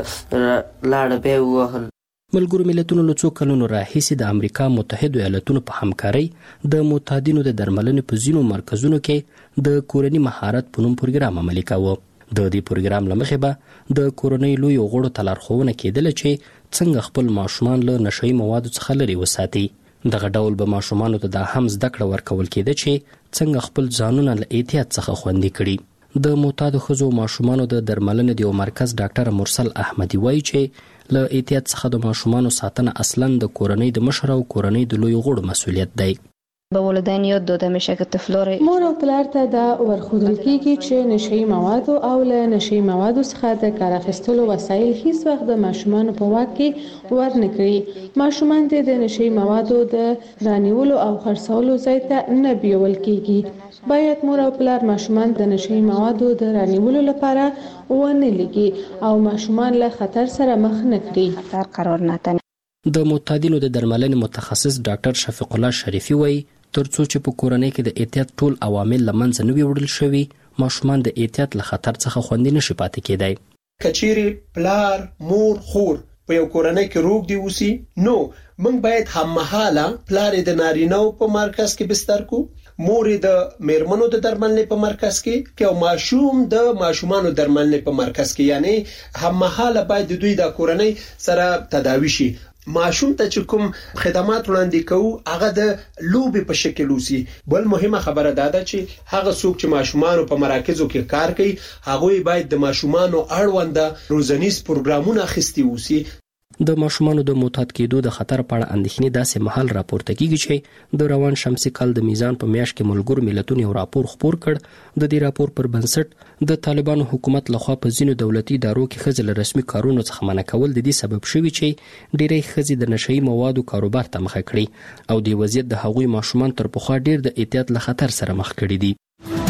لاړ به وهل. ملګرو ملتونو له څو کلونو راهیسې د امریکا متحده ایالاتونو په همکارۍ د معتادینو د درملنې په ځینو مرکزونو کې د کورني مهارت په نوم پروګرام عملي کاوه. د دې پروګرام له مخې به د کورنۍ لویو غړو ته لارښوونه کېدله چې څنګه خپل ماشومان له نشهیي موادو څخه لرې وساتي. دغه ډول به ماشومانو ته دا هم زده کړه ورکول کېده چې څنګه خپل ځانونه له احتیاط څخه خوندي کړي. د معتادو ښځو ماشومانو د درملنې د یو مرکز ډاکټر مرسل احمدي وایي چې له احتیاط څخه د ماشومانو ساتنه اصلا د کورنۍ د مشر او کورنۍ د لوی غړو مسؤلیت دی. به والدین یاد داده میشه که طفلار مور او پلار ته دا ورښودل کیږي چې نشهیي موادو او له نشهیي موادو څخه د کار اخیستلو وسایل هیڅ وخت د ماشومانو په واک کې ورنکړي. ماشومان د نشهیي موادو د رانیولو او خرڅولو ځای ته نه بیول کیږي. باید مور او پلار ماشومان د نشهیي موادو د رانیولو لپاره ونه لګي او ماشومان له خطر سره مخ نه کړي. خطر قرار نه تنه. د معتادینو د درملنې متخصص ډاکټر شفیق الله شریفي وایي ترڅو چې په کورنۍ کې د احتیاط ټول عوامل له منځه نه وي وړل شوي، ماشومان د احتیاط له خطر څخه خوندي نشي پاتې کېدای. کچيري پلار مور خور په یو کورنۍ کې روغ دی اوسي، نو موږ باید هممهاله پلار د نارینه په مرکز کې بستر کو، مور د میرمنو د درملنې په مرکز کې او ماشوم د ماشومانو درملنې په مرکز کې، یعنی هممهاله باید د دوی د کورنۍ سره تداوي شي. ماشوم ته چې کوم خدمات وړاندې کوو هغه د لوبې په شکل وسی. بل مهمه خبره ده چې هغه څوک چې ماشومانو په مراکزو کې کار کوي هغه باید د ماشومانو اړوند روزنیز پروګرامونه اخیستي وسی. د ماشومانو د معتاد کېدو د خطر په اړه اندېښنې داسې مهال راپورته کیږي چې د روان شمسي کال د میزان په میاشت کې ملګرو ملتونو یو راپور خپور کړ. د دې راپور پر بنسټ د طالبانو حکومت لخوا په ځینو دولتي ادارو کې ښځې له رسمي کارونو څخه منع کول د دې سبب شوي چې ډېری ښځې د نشهیي موادو کاروبار ته مخه کړي او د وضعیت د هغوی ماشومان تر پخوا ډېر د احتیاط له خطر سره مخ کړي دي.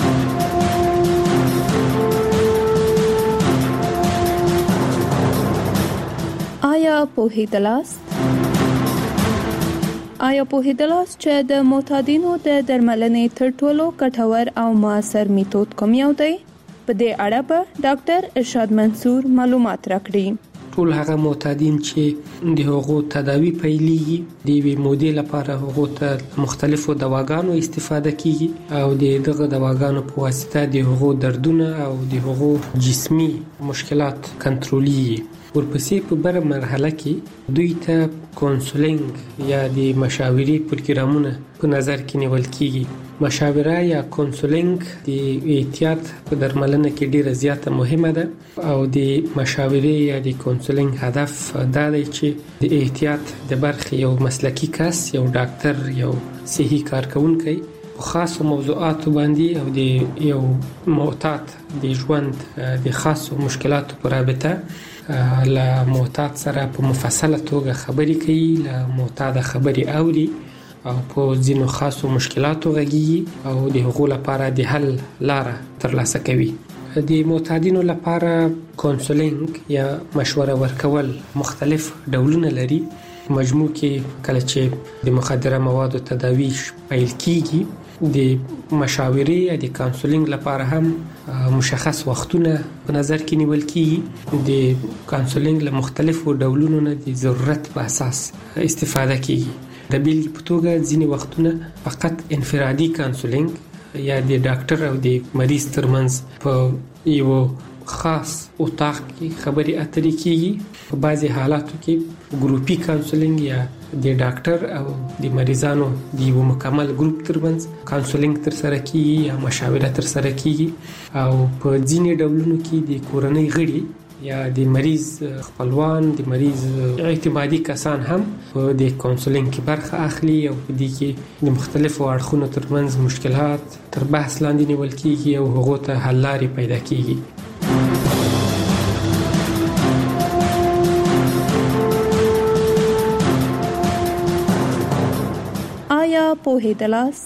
آیا پوهیدلاست؟ آیا پوهیدلاست چې د معتادینو د درملنې تر ټولو ګټور او موثر میتود کوم یو دی؟ په دې اړه به ډاکټر ارشاد منصور معلومات راکړي. ټول هغه معتادین چې د هغو تداوی پیلېږي د یوې مودې لپاره هغو ته مختلفو دواګانو استفاده کیږي او د دغه دواګانو په واسطه د هغو دردونه او د هغو جسمي مشکلات کنټرولېږي. ورپسې په بره مرحله کې دوی ته کونسلینګ یا د مشاورې پروګرامونه په نظر کې نیول کیږي. مشاوره یا کونسلینګ د احتیاط په درملنه کې ډیره زیاته مهمه ده او د مشاورې یا د کونسلینګ هدف دا دی چې د احتیاط د برخې یو مسلکی کس، یو ډاکټر، یو صحي کارکونکي په خاصو موضوعاتو باندې او د یو معتاد د ژوند د خاصو مشکلاتو په رابطه له معتاد سره په مفصله توګه خبرې کوي، له معتاد خبرې اوري او په ځینو خاصو مشکلاتو غږیږي او د هغو لپاره د حل لاره ترلاسه کوي. د معتادینو لپاره کونسلینګ یا مشوره ورکول مختلف ډولونه لري. مجموع کې کله چې د مخدره موادو تداوی پیل کیږي د مشاورې یا د کونسلینګ لپاره هم مشخص وختونه په نظر کې نیول کیږي. د کونسلینګ له مختلفو ډولونو نه د ضرورت په اساس استفاده کیږي. د بیلګې په توګه ځینې وختونه فقط انفرادي کونسلینګ یا د ډاکټر او د مریض ترمنځ په یو خاص اتاق کې خبري اترې کیږي. په بعضي حالاتو کې ګروپي کونسلینګ یا د ډاکټر او د مریضانو د یو مکمل ګروپ ترمنځ کونسلینګ تر سره کیږي یا مشاوره تر سره کیږي. او په ځینې ډولونو کې د کورنۍ غړي یا د مریض خپلوان د مریض اعتمادي کسان هم په د کونسلینګ کې برخه اخلي او په دې کې د مختلفو اړخونو ترمنځ مشکلات تر بحث لاندې نیول کیږي او هغه ته حل لارې پیدا کیږي. آیا پوهیدلاست؟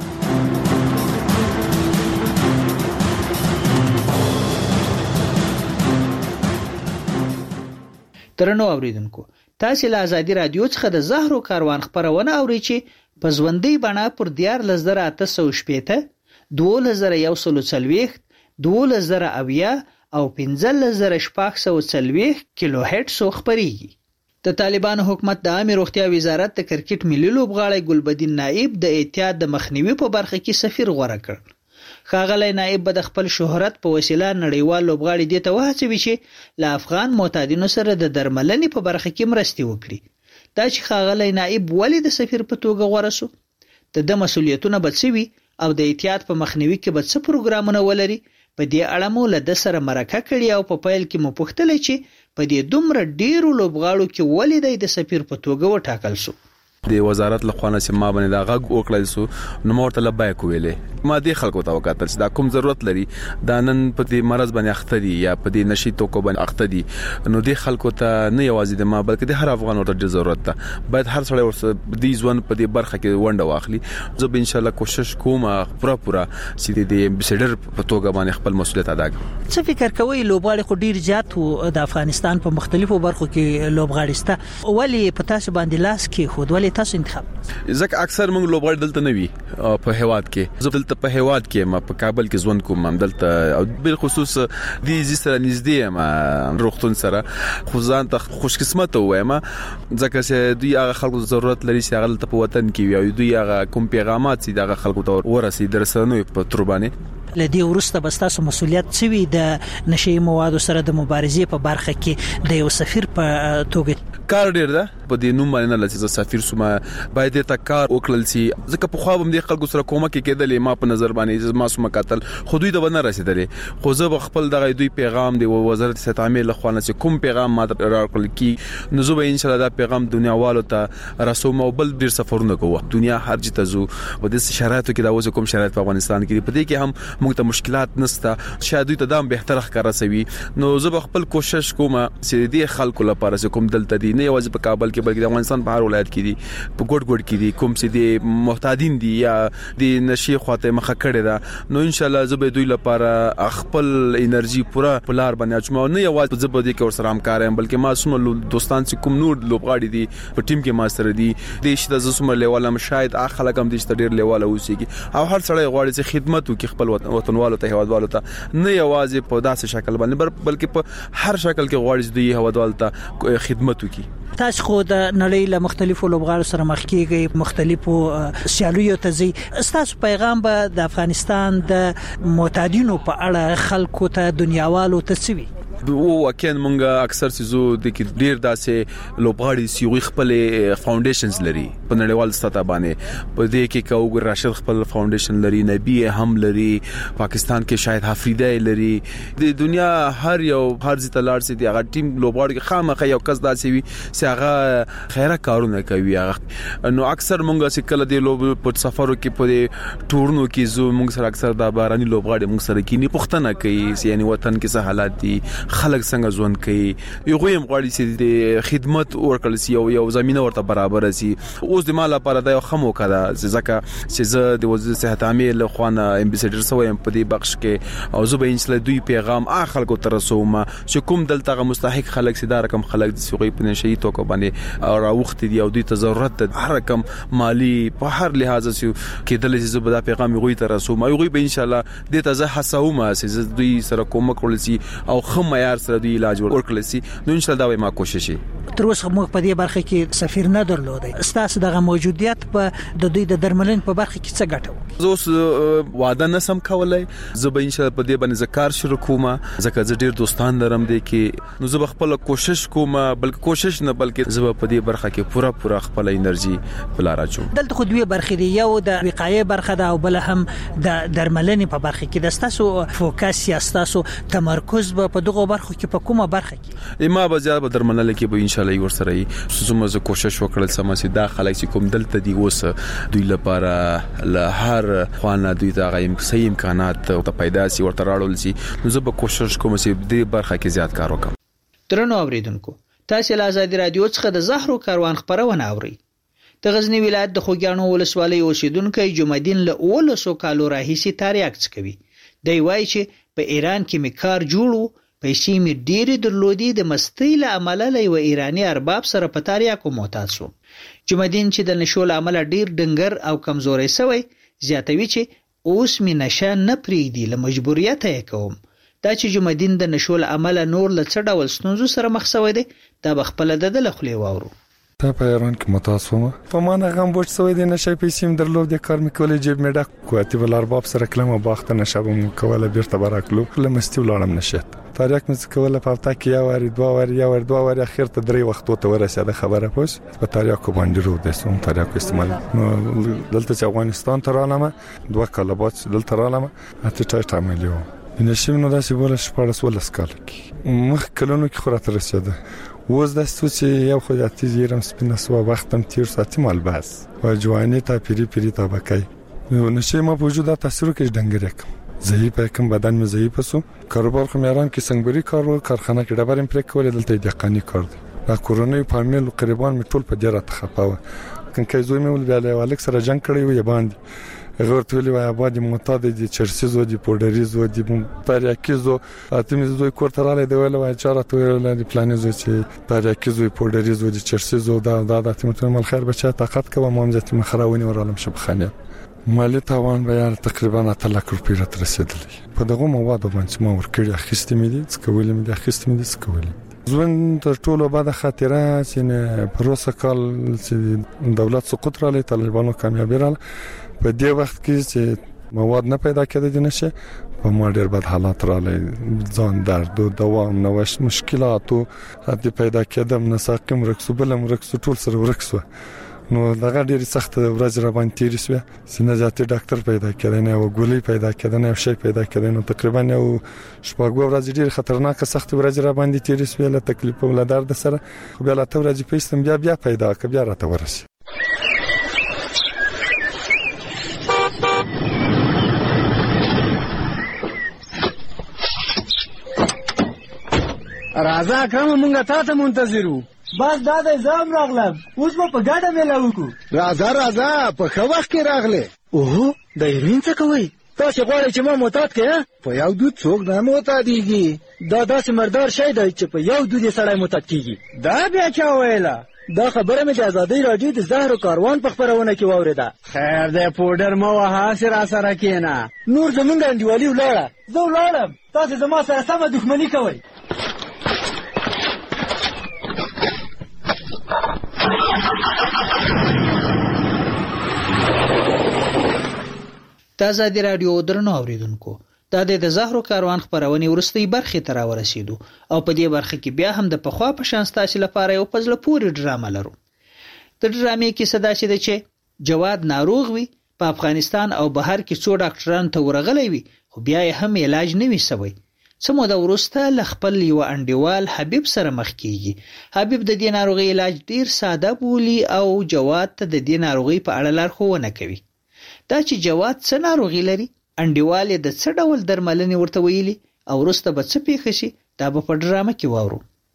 ترنو اوریدونکو، تاسو له ازادي رادیو څخه د زهرو کاروان خبرونه اورئ چې په ژوندۍ بڼه پر دیار لزر اته سو شپېته دوه زره یو سل څلوېښت دوه زره اویا او پنځه زره شپږ سو څلوېښت کیلو هرتز خبريږي. د طالبانو حکومت د عامه روغتیا وزارت د کرکټ ملي لوبغاړی ګلبدین نائب د احتیاط د مخنیوي په برخه کې سفیر غوړه کړ. ښاغلی نائب به د خپل شهرت په وسیله نړیوال لوبغاړي دې ته وهڅوي چې له افغان معتادینو سره د درملنې په برخه کې مرستې وکړي. دا چې ښاغلی نائب ولې د سفیر په توګه غوره شو، د ده مسؤلیتونه به څه وي او د احتیاط په مخنیوي کې به څه پروګرامونه ولري، په دې اړه مو له ده سره مرکه کړې او په پیل کې مو پوښتلې چې په دې دومره ډیرو لوبغاړو کې ولې دی د سفیر په توګه وټاکل شو. د وزارت له خوا نه ما باندې دا غږ وکړل سو نو مورته لبای کویلې ما دې خلکو ته وکړل چې دا کوم ضرورت لري دا نن په دې مرز باندې اخته دي یا په دې نشي توکو باندې اخته دي نو دې خلکو ته نه یوازې د ما بلکې د هر افغان ورته ضرورت ده. باید هر سړی ورسره دې ځوان په دې برخه کې ونډه واخلي. زه به ان شاء الله کوشش کوم پوره پوره چې د امبیسډر په توګه باندې خپل مسؤلیت ادا کړم. څه فکر کوئ لوبغاړي خو ډیر زیات وو د افغانستان په مختلفو برخو کې لوبغاړي سته، ولی په تاسو باندې لاس کې خود ولی تاسو انتخاب؟ ځکه اکثر موږ لوبغاړي دلته نه وي په هواد کې. زه دلته په هواد کې ما په کابل کې ژوند کوم، هم دلته او بل خصوص د زیسره نږدې ما روغتون سره خو ځان ته خوش قسمت وایم ځکه چې دوی هغه خلکو ضرورت لري چې هغه دلته په وطن کې وي او دوی هغه کوم پیغامات چې دغه خلکو ته ورسي درسنوي په تربانه. لدی ورسته بستاسو مسولیت څه وي د نشي موادو سره د مبارزې په برخه کې د یو سفیر په توګه؟ کار ډیر ده په دې نوم باندې نه لسی سفیر سوما باید ته کار وکړل سي ځکه په خو هم د خلکو سره کومه کې کېدلې ما په نظر باندې ما سوما قاتل خو دوی د ونه رسیدلې خو زه خپل دغه دوی پیغام دی وزارت صحت عامه له خوا نه کوم پیغام ما راکړل کی نو زه به ان شاء الله دا پیغام دنیا والو ته رسوم او بل ډیر سفرونه کوه دنیا هر جته زو په دې شرایطو کې دا اوس کوم شرایط په افغانستان کې په دې کې هم موږ ته مشکلات نشته شاید دوی ته دا بهتر ښکارا سوي نو زه خپل کوشش کوم چې دې خلکو لپاره کوم دلته دي نه یوازې په کابل کې بلکې د افغانستان په هر ولایت کې دي په ګډ ګډ کې دي کوم چې دي محتاجین دي یا د نشي خواته مخه کړي دا نو ان شاء الله زه به دوی لپاره خپل انرژي پورا پلار باندې اچوم نه یوازې زه به دې کې ور سره همکار یم بلکې ما سم دوستان چې کوم نور لوبغاړي دي په ټیم کې ما سره دي د شته ز سم لیوالم شاید اخر کم دي ډیر لیواله اوسېږي او هر سړی غواړي چې خدمت وکړي خپل وطنوالو ته هوادوالو ته نه یوازې په داسې شکل باندې بلکې په هر شکل کې غواړي چې دوی هوادوالو ته خدمت وکړي. تاسو خو د نړۍ له مختلفو لوبغاړو سره مخ کیږئ مختلفو سیالیو ته ځي تاسو پیغام به د افغانستان د معتادینو په اړه خلکو ته دنیاوالو ته څه وي؟ او واقعا مونږه اکثر سيزو د کې ډیر داسې لوبغاړي سیوي خپل فاونډیشنز لري په نړیوال سطح باندې په دې کې کوګ راشد خپل فاونډیشن لري نبی هم لري پاکستان کې شاید حفریده لري د دنیا هر یو هر ځای لار سي دی هغه ټیم لوبغاړي خامخا یو کس داسې وي چې هغه خیره کارونه کوي هغه نو اکثر مونږه چې کله د لوب په سفرو کې په ټورونو کې زو مونږ سره اکثر د باراني لوبغاړي مونږ سره کې نه پښتنه کوي یعنی وطن کې څه حالات دي خلک څنګه ژوند کوي یو غویم غواړي چې د خدمت ورکړل شي او یو زمينه ورته برابر شي اوس د مال لپاره د خمو کړه ځکه چې زه د وزیر صحت عامل خوانه امبیسډر سویم په دې بخش کې او زه به انشاءالله دوی پیغام اخر کو ترسوم چې کوم دلته مستحق خلک سي دا رقم خلک د سوغي په نشي توګه باندې او راوخت دي او دوی ته ضرورت ده هر رقم مالی په هر لحاظ سي کې د لږه زبدا پیغام غوي ترسوم او غوي به ان شاء الله د ته زه حسوم چې دوی سره کوم کول سي او خم معیار سره دوی علاج ورکړل سي نو ان شاء الله دا ما کوشش شي تر اوسه موږ په دې برخه کې سفیر نه درلودای ستاسو دغه موجودیت په د دوی د درملن په برخه کې څه ګټه زه اوس وعده نسم کولای زه به ان شاء الله په دې باندې ذکر شروع کوم ځکه زه ډیر دوستان درم دي کې نو زه خپل کوشش کوم بلکې کوشش نه بلکې زه په دې برخه کې پوره پوره خپل انرژي بل راچوم دلته خو دوی برخه دی یو د وقایې برخه ده او بل هم د درملنې په برخه کې د ستاسو فوکس یا ستاسو تمرکز په دغه برخه کې په کومه برخه کې ما به زیات درملنه کې به ان شاء الله ور سره یې زما زه کوشش وکړل سم چې دا خلک چې کوم دلته دی اوس دوی لپاره له هر خوانه دوی ته غیم صحیح امکانات او پیدا سي ورته راړول سي نو زه به کوشش کوم چې دې برخه کې زیات کار وکړم درنو اوریدونکو تاسو له آزادي رادیو څخه د زهرو کاروان خبرونه اوري د غزنی ولایت د خوګیانو ولسوالۍ اوسیدونکو جمعدین له اولسو کالو راهیسي تاریاکس کوي دی وایي چې په ایران کې میکار جوړو پیسې می ډېرې درلودي د مستی له عمله له یو ایرانی ارباب سره په تاریاکو معتاد شو جمعدین چې د نشو له عمله ډېر ډنګر او کمزوري شوی زیاتوي چې اوس می نشه نه پریدي له مجبوریت یې کوم دا چې جمعدین د نشو له عمله نور له څه ډول ستونزو سره مخ شوی دی دا بخپل د لخلې واورو تا په ایران کې متاسفه په مانه غم بوج سوی دی نشه پیسې درلود د کار میکولې جیب مې ډک کواتي ول ارباب سره کلمه باخته نشه بم کوله بیرته براکلو لمستی ولارم نشه تاریخ مې کوله په هفته کې یو وری دوه وری یو وری دوه وری اخر ته درې وختو ته ورسېده خبره پوس په تاریخ کو باندې رو د سوم تاریخ استعمال دلته چې افغانستان ته رالم دوه کاله بعد دلته رالم اته ټایټ عملیو نشم نو داسې بوله شپارس ولس کال کې مخ کلونو کې خورات رسېده وز د سوچ یو خو د تیزیرم سپینه سو وختم تیر ساتي مال بس و جوانی تا پیری پیری تا بکای نشه ما وجود تاثیر کې ډنګرک ضعیف کم بدن مې ضعیف سو کاروبار خو میران کې څنګه کار کارخانه کې ډبرم پر کول دلته دقانی کار دا کورونی فامیل قریبان می ټول په ډیره تخپاوه کنه زوی مې ول بیا له الک سره جنگ کړی وي باندې غیر تولی وای آبادی معتاد دي چرسی زو دي پودری زو دي تاریکی زو اتمی زو کورتراله دی ولا وای چاره تو ول پلان زو چې تاریکی زو پودری زو دي چرسی زو دا دا د اتمی مل خیر بچا طاقت کوم مامزت مخراونی ورالم شبخانه مالی تاوان بیان تقریبا اتل لک روپی را رسیدلی په دغه مواد باندې ما ورکړی اخیستې مې دي څکولې مې دي اخیستې مې دي څکولې ځوان تر ټولو بعد خاطره چې پروسه کال چې دولت سقوط را لې طالبانو کامیابی را په دې وخت کې چې مواد نه پیدا کېدل دي نشه په ما ډېر بد حالات را لې ځان درد او دوام نوښت مشکلات او حتی پیدا کېدم نه ساقم رکسو بلم رکسو ټول سره ورکسو نو دغه ډېر سخت ورځ را باندې تیر شو سینه ذاتي ډاکټر پیدا کړی نه او ګولۍ پیدا کړی نه شي پیدا کړی نو تقریبا یو شپږ ورځې ډېر خطرناک سخت ورځ را باندې تیر شو له تکلیف او له درد سره خو بیا لا ته ورځې پیستم بیا بیا پیدا ک بیا راته ورسې راځه اکرم مونږه تا ته منتظرو بس دا د زام راغلم اوس په ګډه مې لاوکو راځه راځه په خو وخت کې راغله اوه د ایرین څه کوي تاسو غواړئ چې ما معتاد کړئ په یو دود څوک نه معتادیږي دا داسې مردار شی دی چې په یو دود سړی معتاد کیږي دا بیا چا ویله دا خبره مې د آزادۍ راډیو د زهرو کاروان په خبرونه کې واوریده خیر دی پودر مو وها سره سره کینا نور زمونږ انډیوالي ولاړه زه ولاړم تاسو زما سره سمه دښمني کوئ د آزادي رادیو درنو اوریدونکو دا د زهرو کاروان خبرونه ورستۍ برخه ته راورسېدو او په دې برخه کې بیا هم د پخوا په شان ستاسو لپاره یو پزله پوری ډرامه لرو د ډرامې کې صدا شي چې جواد ناروغ وي په افغانستان او بهر کې څو ډاکټران ته ورغلي وي خو بیا یې هم علاج نه وي سوی سمو د ورسته لخپل یو انډیوال حبیب سره مخ کیږي حبیب د دې ناروغي علاج ډیر ساده بولی او جواد ته د دې ناروغي په اړه لارښوونه کوي دا چې جواد څه ناروغي لري انډیوال د څه ډول درملنې ورته ویلي او ورسته به څه پیښ شي دا به په ډرامه کې واورو.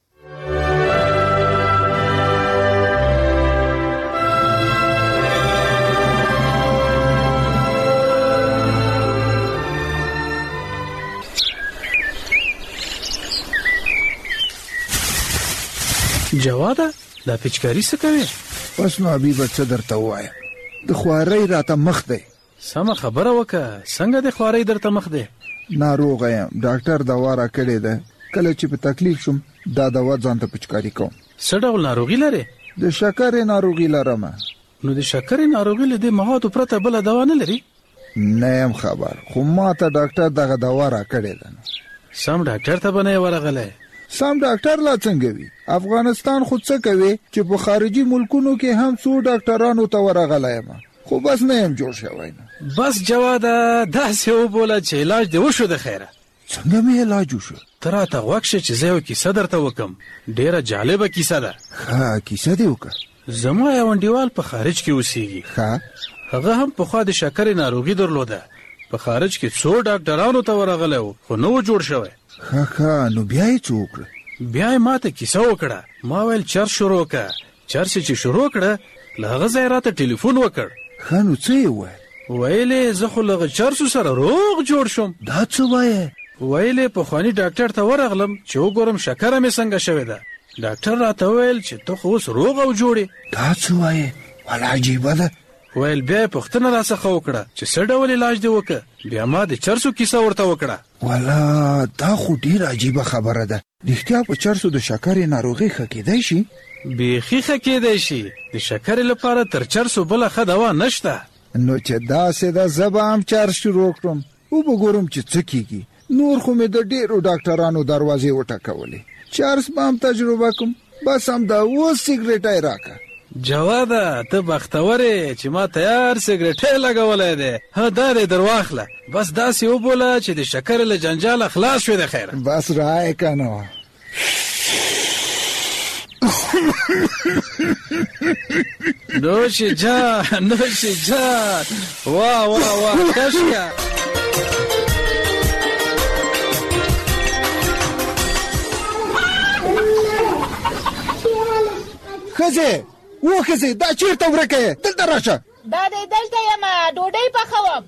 جواده دا پچکاری څه کوي؟ بس نو حبیب څه درته وایم، د خوارۍ راته مخ دی. سمه خبره وکه، څنګه د خوارۍ درته مخ دی؟ ناروغ یم، ډاکټر دوا را کړې ده، کله چې په تکلیف شم دا دوا ځان ته پچکاری کوم. څه ډول ناروغي لري؟ د شکرې ناروغي لرم. نو د شکرې ناروغي له دې موادو پرته بل دوا نه لري؟ نه یم خبر، خو ما ته ډاکټر دغه دوا را کړې ده. سم ډاکټر ته بنه ورغله. سم ډاکټر لا څنګه وي؟ افغانستان خود څه کوي چې په خارجي ملکونو کې هم څو ډاکټرانو ته ورغله یم، خو بس نه يم جوړ شوی. بس جواده داسې وبوله چې علاج دی وشو د خیره. څنګه مې علاج وشو؟ ته راته وکشه چې زه یو کیسه درته وکم، ډیره جالبه کیسه ده. ښه کیسه دی وکړه. زما یو انډیوال په خارج کې اوسېږي. ښه هغه هم پخوا د شکرې ناروغي درلوده، په خارج کې څو ډاکټرانو ته ورغلی و خو نه و جوړ شوی. ښه ښه نو بیا یې څه وکړه؟ بیا یې ماته کیسه وکړه. ما ویل چرس شروع کړه. چرس چې شروع کړه له هغه ځای راته ټلیفون وکړ. ښه نو څه یې وویل؟ ویلې زه خو له چرسو سره روغ جوړ شوم. دا څه وایې؟ ویلې پخواني ډاکټر ته ورغلم چې وګورم شکره مې څنګه شوې ده. ډاکټر راته ویل چې ته خو اوس روغ او جوړې. دا څه وایې؟ والا عجیبه ده. ویل بیا یې پوښتنه راڅخه وکړه چې څه ډول علاج دې وکړه. بیا ما د چرسو کیسه ورته وکړه. والا دا خو ډېره عجیبه خبره ده. رښتیا په چرسو د شکرې ناروغي ښه کېدی شي؟ بیخي ښه کېدی شي. د شکرې لپاره تر چرسو بله ښه دوا نشته. نو چې داسې ده زه به هم چرس شروع کړم، وبګورم چې څه کېږي. نور خو مې د ډېرو ډاکټرانو دروازې وټکولې، چرس به هم تجربه کوم. بس هم دا اوس سګرټی راکړه. جواده ته بختور یې چې ما تیار سګرټی لګولی دی. ها دا دی در واخله. بس داسې وبوله چې د شکرې له جنجاله خلاص شوې د خیره. بس رایې که نه نوش جان نوش جان. واه واه واه کشکه. ښځې و ښځې دا چېرته ورکه یې؟ دلته راشه. دا دی دلته یم، ډوډۍ پخوم.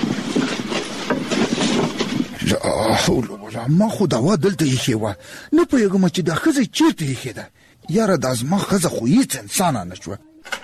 لا حول ولا ما خو دوا دلته ایښې وه، نه پوهېږم چې دا ښځه چېرته ایښې ده. یاره دا زما ښځه خو هېڅ انسانه نه شوه.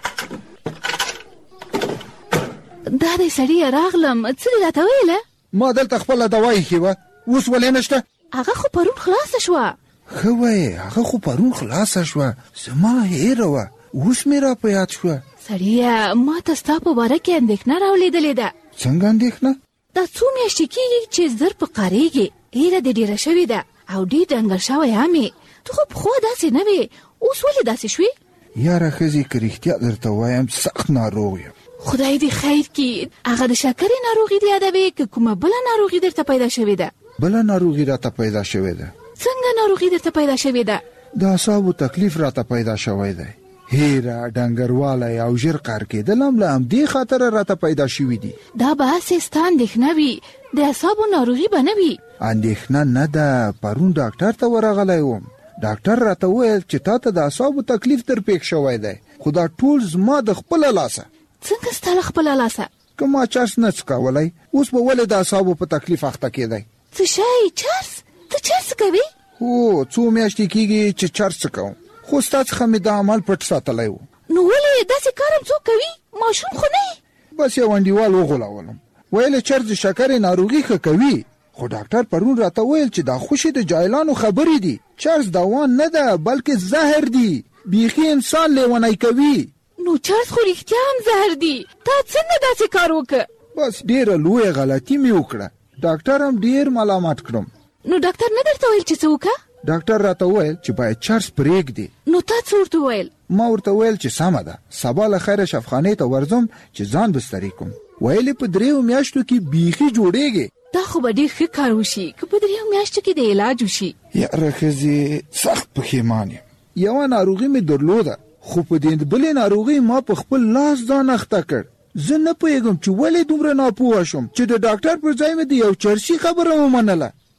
دا دی سړیه راغلم، څه دې راته ویله؟ ما دلته خپله دوا ایښې وه، اوس ولې نشته؟ هغه خو پرون خلاصه شوه. ښه وایې هغه خو پرون خلاصه شوه، زما هېره وه، اوس مې را په یاد شوه. سړیه ما ته ستا په باره کې اندېښنه راولیدلې ده. څنګه اندېښنه؟ دا څو میاشتې کېږي چې زر په قارېږي، هیره دې ډېره شوې ده او ډېر ډنګر شوی هم یې. ته خو پخوا داسې نه وې، اوس ولې داسې شوې؟ یاره ښځې که رښتیا درته وایم سخت ناروغ یم. خدای دې خیر کړي. هغه د شکرې ناروغي دې یادوې که کومه بله ناروغي درته پیدا شوې ده؟ بله ناروغي راته پیدا شوې ده. څنګه ناروغي درته پیدا شوې ده؟ د اعصابو تکلیف راته پیدا شوی دی. هیره ډنګروالی او ژر قهر کېدل هم له همدې خاطره راته پیدا شوي دي. دا به هسې ستا اندېښنه وي، د اعصابو ناروغي به نه وي. اندېښنه نه ده، پرون ډاکټر ته ورغلی وم. ډاکټر راته وویل چې تا ته د اعصابو تکلیف در پېښ شوی دی، خو دا ټول زما د خپله لاسه. څنګه ستا له خپله لاسه؟ که ما چرس نه څکولی اوس به ولې د اعصابو په تکلیف اخته کېدی؟ څه شی؟ چرس؟ ته چرس کوې؟ هو څو میاشتې کېږي چې چرس څکوم، خو ستا څخه مې دا عمل پټ ساتلی و. نو ولې داسې کار هم څوک کوي؟ ماشوم خو نه یې؟ بس یو انډیوال وغولولم، ویل چرس د شکرې ناروغي ښه کوي، خو ډاکټر پرون راته ویل چې دا خوشې د جاهلانو خبرې دي. چرس دوا نه ده بلکې زهر دی، بیخي انسان لیونی کوي. نو چرس خو رښتیا هم زهر دی، تا څنګه داسې کار وکړه؟ بس ډېره لویه غلطي مې وکړه، ډاکټر هم ډېر ملامت کړم. نو ډاکټر نه درته ویل چې څه وکړه؟ ډاکټر راته ویل چې باید چرس پرېږدي. نو تا څه ورته ویل؟ ما ورته ویل چې سمه ده، سبا له خیره شفخانې ته ورځم چې ځان بستري کوم. ویلې په دریو میاشتو کې بیخي جوړېږي. دا خو به ډېر ښه کار وشي که په دریو میاشتو کې د علاج وشي. یاره ښځې سخت پښیمان یم. یوه ناروغي مې درلوده، خو په دې بلې ناروغي ما په خپل لاس ځان اخته کړ. زه نه پوهېږم چې ولې دومره ناپوهه شوم چې د ډاکټر پر ځای مې د یو چرسي خبره ومنله.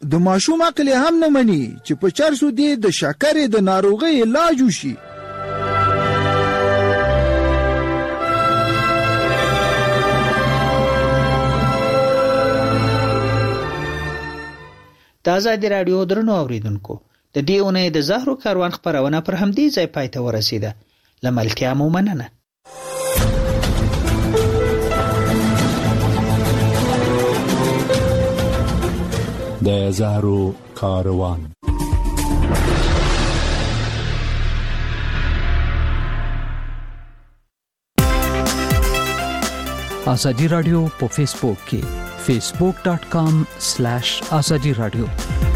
د ماشوم عقل هم نه مني چې په چرسو دی د شکرې د ناروغۍ علاج وشي. د آزادي راډیو درنو اوریدونکو، د دې اونۍ د زهرو کاروان خپرونه پر همدې ځای پای ته ورسیده. له ملتیا مو مننه. د زهرو کاروان. آزادی رادیو په فیسبوک کې facebook.com/azadi radio